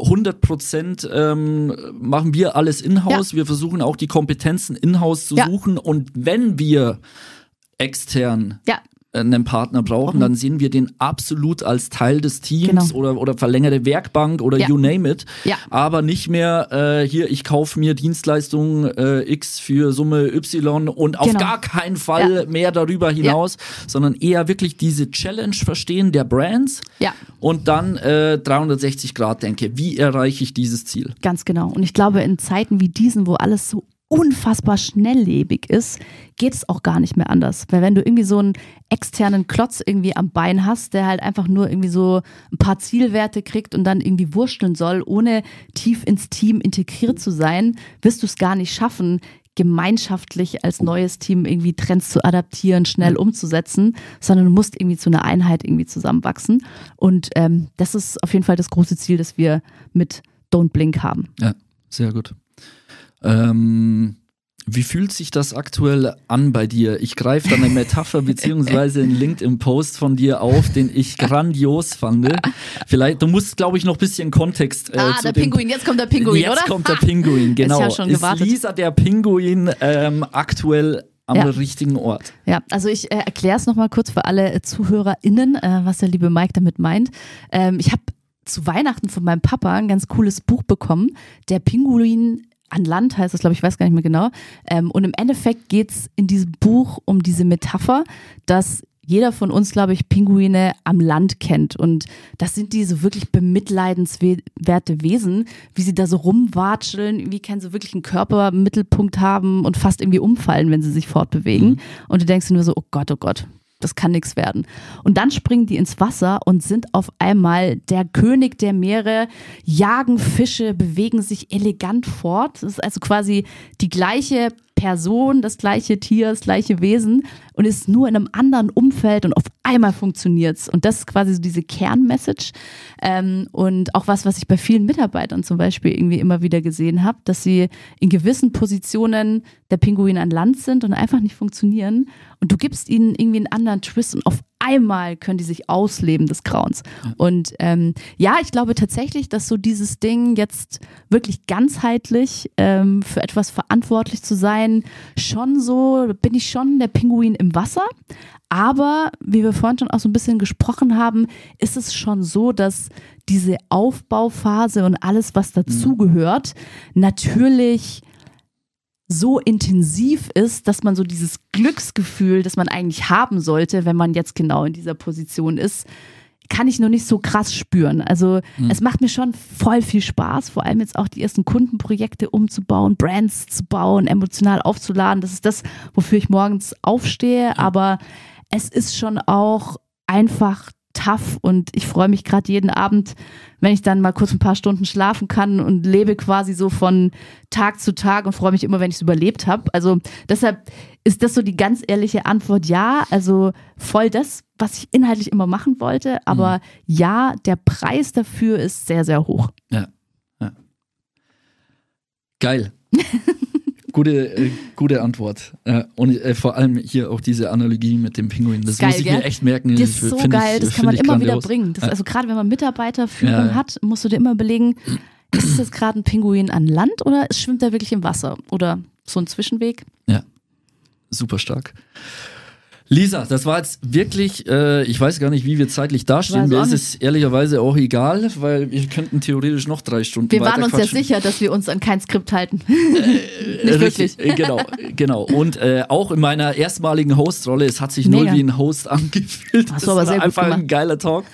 100% machen wir alles in-house. Ja. Wir versuchen auch die Kompetenzen in-house zu suchen, und wenn wir extern einen Partner brauchen, dann sehen wir den absolut als Teil des Teams oder verlängerte Werkbank oder you name it, aber nicht mehr hier, ich kaufe mir Dienstleistung X für Summe Y und auf gar keinen Fall mehr darüber hinaus, sondern eher wirklich diese Challenge verstehen der Brands und dann 360 Grad denke, wie erreiche ich dieses Ziel?
Ganz genau. Und ich glaube, in Zeiten wie diesen, wo alles so unfassbar schnelllebig ist, geht es auch gar nicht mehr anders. Weil wenn du irgendwie so einen externen Klotz irgendwie am Bein hast, der halt einfach nur irgendwie so ein paar Zielwerte kriegt und dann irgendwie wursteln soll, ohne tief ins Team integriert zu sein, wirst du es gar nicht schaffen, gemeinschaftlich als neues Team irgendwie Trends zu adaptieren, schnell umzusetzen, sondern du musst irgendwie zu einer Einheit irgendwie zusammenwachsen. Und das ist auf jeden Fall das große Ziel, das wir mit Don't Blink haben.
Ja, sehr gut. Wie fühlt sich das aktuell an bei dir? Ich greife da eine Metapher beziehungsweise einen LinkedIn-Post von dir auf, den ich grandios fand. Vielleicht, du musst, glaube ich, noch ein bisschen Kontext
der Pinguin, jetzt kommt der Pinguin, oder?
Jetzt kommt der Pinguin, genau.
Ist ja schon gewartet.
Ist Lisa der Pinguin aktuell am richtigen Ort?
Ja, also ich erkläre es nochmal kurz für alle ZuhörerInnen, was der liebe Mike damit meint. Ich habe zu Weihnachten von meinem Papa ein ganz cooles Buch bekommen, Der Pinguin an Land heißt das, glaube ich, weiß gar nicht mehr genau. Und im Endeffekt geht es in diesem Buch um diese Metapher, dass jeder von uns, glaube ich, Pinguine am Land kennt. Und das sind diese wirklich bemitleidenswerte Wesen, wie sie da so rumwatscheln, irgendwie keinen so wirklichen Körpermittelpunkt haben und fast irgendwie umfallen, wenn sie sich fortbewegen. Und du denkst dir nur so, oh Gott, das kann nichts werden. Und dann springen die ins Wasser und sind auf einmal der König der Meere, jagen Fische, bewegen sich elegant fort. Das ist also quasi die gleiche Person, das gleiche Tier, das gleiche Wesen und ist nur in einem anderen Umfeld und auf einmal funktioniert's. Und das ist quasi so diese Kernmessage und auch was ich bei vielen Mitarbeitern zum Beispiel irgendwie immer wieder gesehen habe, dass sie in gewissen Positionen der Pinguin an Land sind und einfach nicht funktionieren und du gibst ihnen irgendwie einen anderen Twist und auf einmal können die sich ausleben des Grauens. Und ich glaube tatsächlich, dass so dieses Ding jetzt wirklich ganzheitlich für etwas verantwortlich zu sein, schon so, bin ich schon der Pinguin im Wasser. Aber wie wir vorhin schon auch so ein bisschen gesprochen haben, ist es schon so, dass diese Aufbauphase und alles, was dazugehört, natürlich so intensiv ist, dass man so dieses Glücksgefühl, das man eigentlich haben sollte, wenn man jetzt genau in dieser Position ist, kann ich noch nicht so krass spüren. Also es macht mir schon voll viel Spaß, vor allem jetzt auch die ersten Kundenprojekte umzubauen, Brands zu bauen, emotional aufzuladen. Das ist das, wofür ich morgens aufstehe, aber es ist schon auch einfach tough und ich freue mich gerade jeden Abend, wenn ich dann mal kurz ein paar Stunden schlafen kann und lebe quasi so von Tag zu Tag und freue mich immer, wenn ich es überlebt habe. Also deshalb ist das so die ganz ehrliche Antwort, ja, also voll das, was ich inhaltlich immer machen wollte, aber ja, der Preis dafür ist sehr, sehr hoch.
Ja. Geil. Gute Antwort. Und vor allem hier auch diese Analogie mit dem Pinguin. Das geil, muss ich mir echt merken.
Das ist so geil, das kann man immer wieder bringen. Also gerade wenn man Mitarbeiterführung hat, musst du dir immer überlegen, ist es jetzt gerade ein Pinguin an Land oder schwimmt er wirklich im Wasser? Oder so ein Zwischenweg?
Ja, super stark. Lisa, das war jetzt wirklich, ich weiß gar nicht, wie wir zeitlich dastehen. Mir ist es ehrlicherweise auch egal, weil wir könnten theoretisch noch 3 Stunden
Wir waren uns ja sicher, dass wir uns an kein Skript halten. Nicht
wirklich. Genau. Und auch in meiner erstmaligen Hostrolle, es hat sich null wie ein Host angefühlt.
Das war einfach
ein geiler Talk.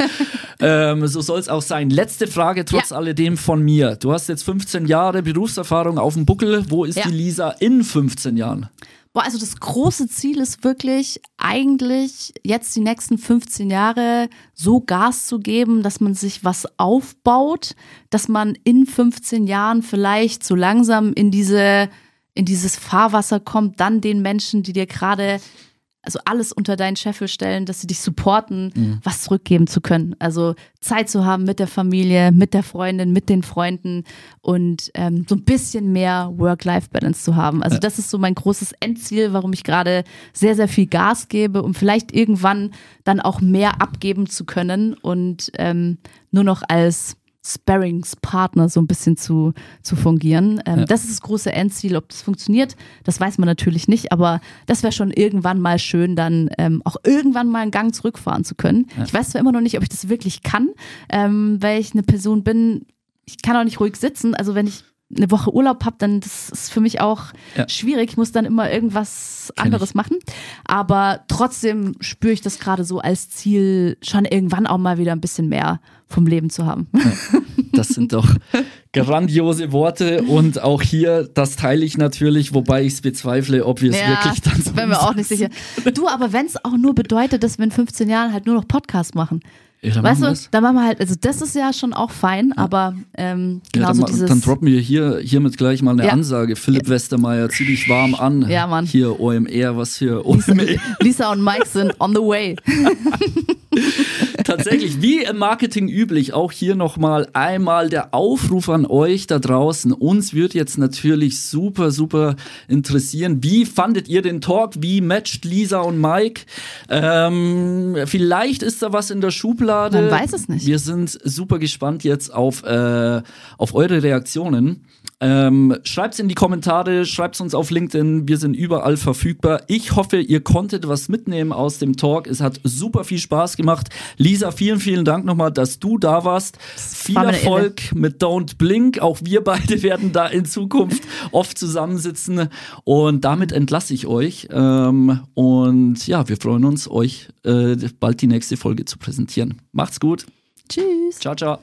So soll es auch sein. Letzte Frage trotz alledem von mir. Du hast jetzt 15 Jahre Berufserfahrung auf dem Buckel. Wo ist die Lisa in 15 Jahren?
Also das große Ziel ist wirklich eigentlich jetzt die nächsten 15 Jahre so Gas zu geben, dass man sich was aufbaut, dass man in 15 Jahren vielleicht so langsam in dieses Fahrwasser kommt, dann den Menschen, die dir gerade alles unter deinen Scheffel stellen, dass sie dich supporten, was zurückgeben zu können. Also Zeit zu haben mit der Familie, mit der Freundin, mit den Freunden und so ein bisschen mehr Work-Life-Balance zu haben. Also das ist so mein großes Endziel, warum ich gerade sehr, sehr viel Gas gebe, um vielleicht irgendwann dann auch mehr abgeben zu können und nur noch als Sparringspartner so ein bisschen zu fungieren. Das ist das große Endziel. Ob das funktioniert, das weiß man natürlich nicht, aber das wäre schon irgendwann mal schön, dann auch irgendwann mal einen Gang zurückfahren zu können. Ja. Ich weiß zwar immer noch nicht, ob ich das wirklich kann, weil ich eine Person bin, ich kann auch nicht ruhig sitzen. Also wenn ich eine Woche Urlaub habe, dann das ist für mich auch schwierig. Ich muss dann immer irgendwas anderes machen. Aber trotzdem spüre ich das gerade so als Ziel, schon irgendwann auch mal wieder ein bisschen mehr vom Leben zu haben.
Ja, das sind doch grandiose Worte und auch hier, das teile ich natürlich, wobei ich es bezweifle, ob wir es wirklich dann so
bin mir auch nicht sicher. Du, aber wenn es auch nur bedeutet, dass wir in 15 Jahren halt nur noch Podcasts machen.
Ja,
weißt du, dann machen wir halt, also das ist ja schon auch fein, aber genauso dieses...
Dann droppen wir hiermit gleich mal eine Ansage. Philipp Westermeier, zieh dich warm an.
Ja, Mann.
Hier OMR, was für OMR.
Lisa und Mike sind on the way.
Tatsächlich, wie im Marketing üblich, auch hier nochmal einmal der Aufruf an euch da draußen. Uns wird jetzt natürlich super, super interessieren. Wie fandet ihr den Talk? Wie matcht Lisa und Mike? Vielleicht ist da was in der Schublade.
Man weiß es nicht.
Wir sind super gespannt jetzt auf eure Reaktionen. Schreibt's in die Kommentare, schreibt's uns auf LinkedIn, wir sind überall verfügbar. Ich hoffe, ihr konntet was mitnehmen aus dem Talk. Es hat super viel Spaß gemacht. Lisa, vielen, vielen Dank nochmal, dass du da warst. Viel Erfolg mit Don't Blink. Auch wir beide werden da in Zukunft oft zusammensitzen. Und damit entlasse ich euch. Und ja, wir freuen uns, euch bald die nächste Folge zu präsentieren. Macht's gut.
Tschüss.
Ciao, ciao.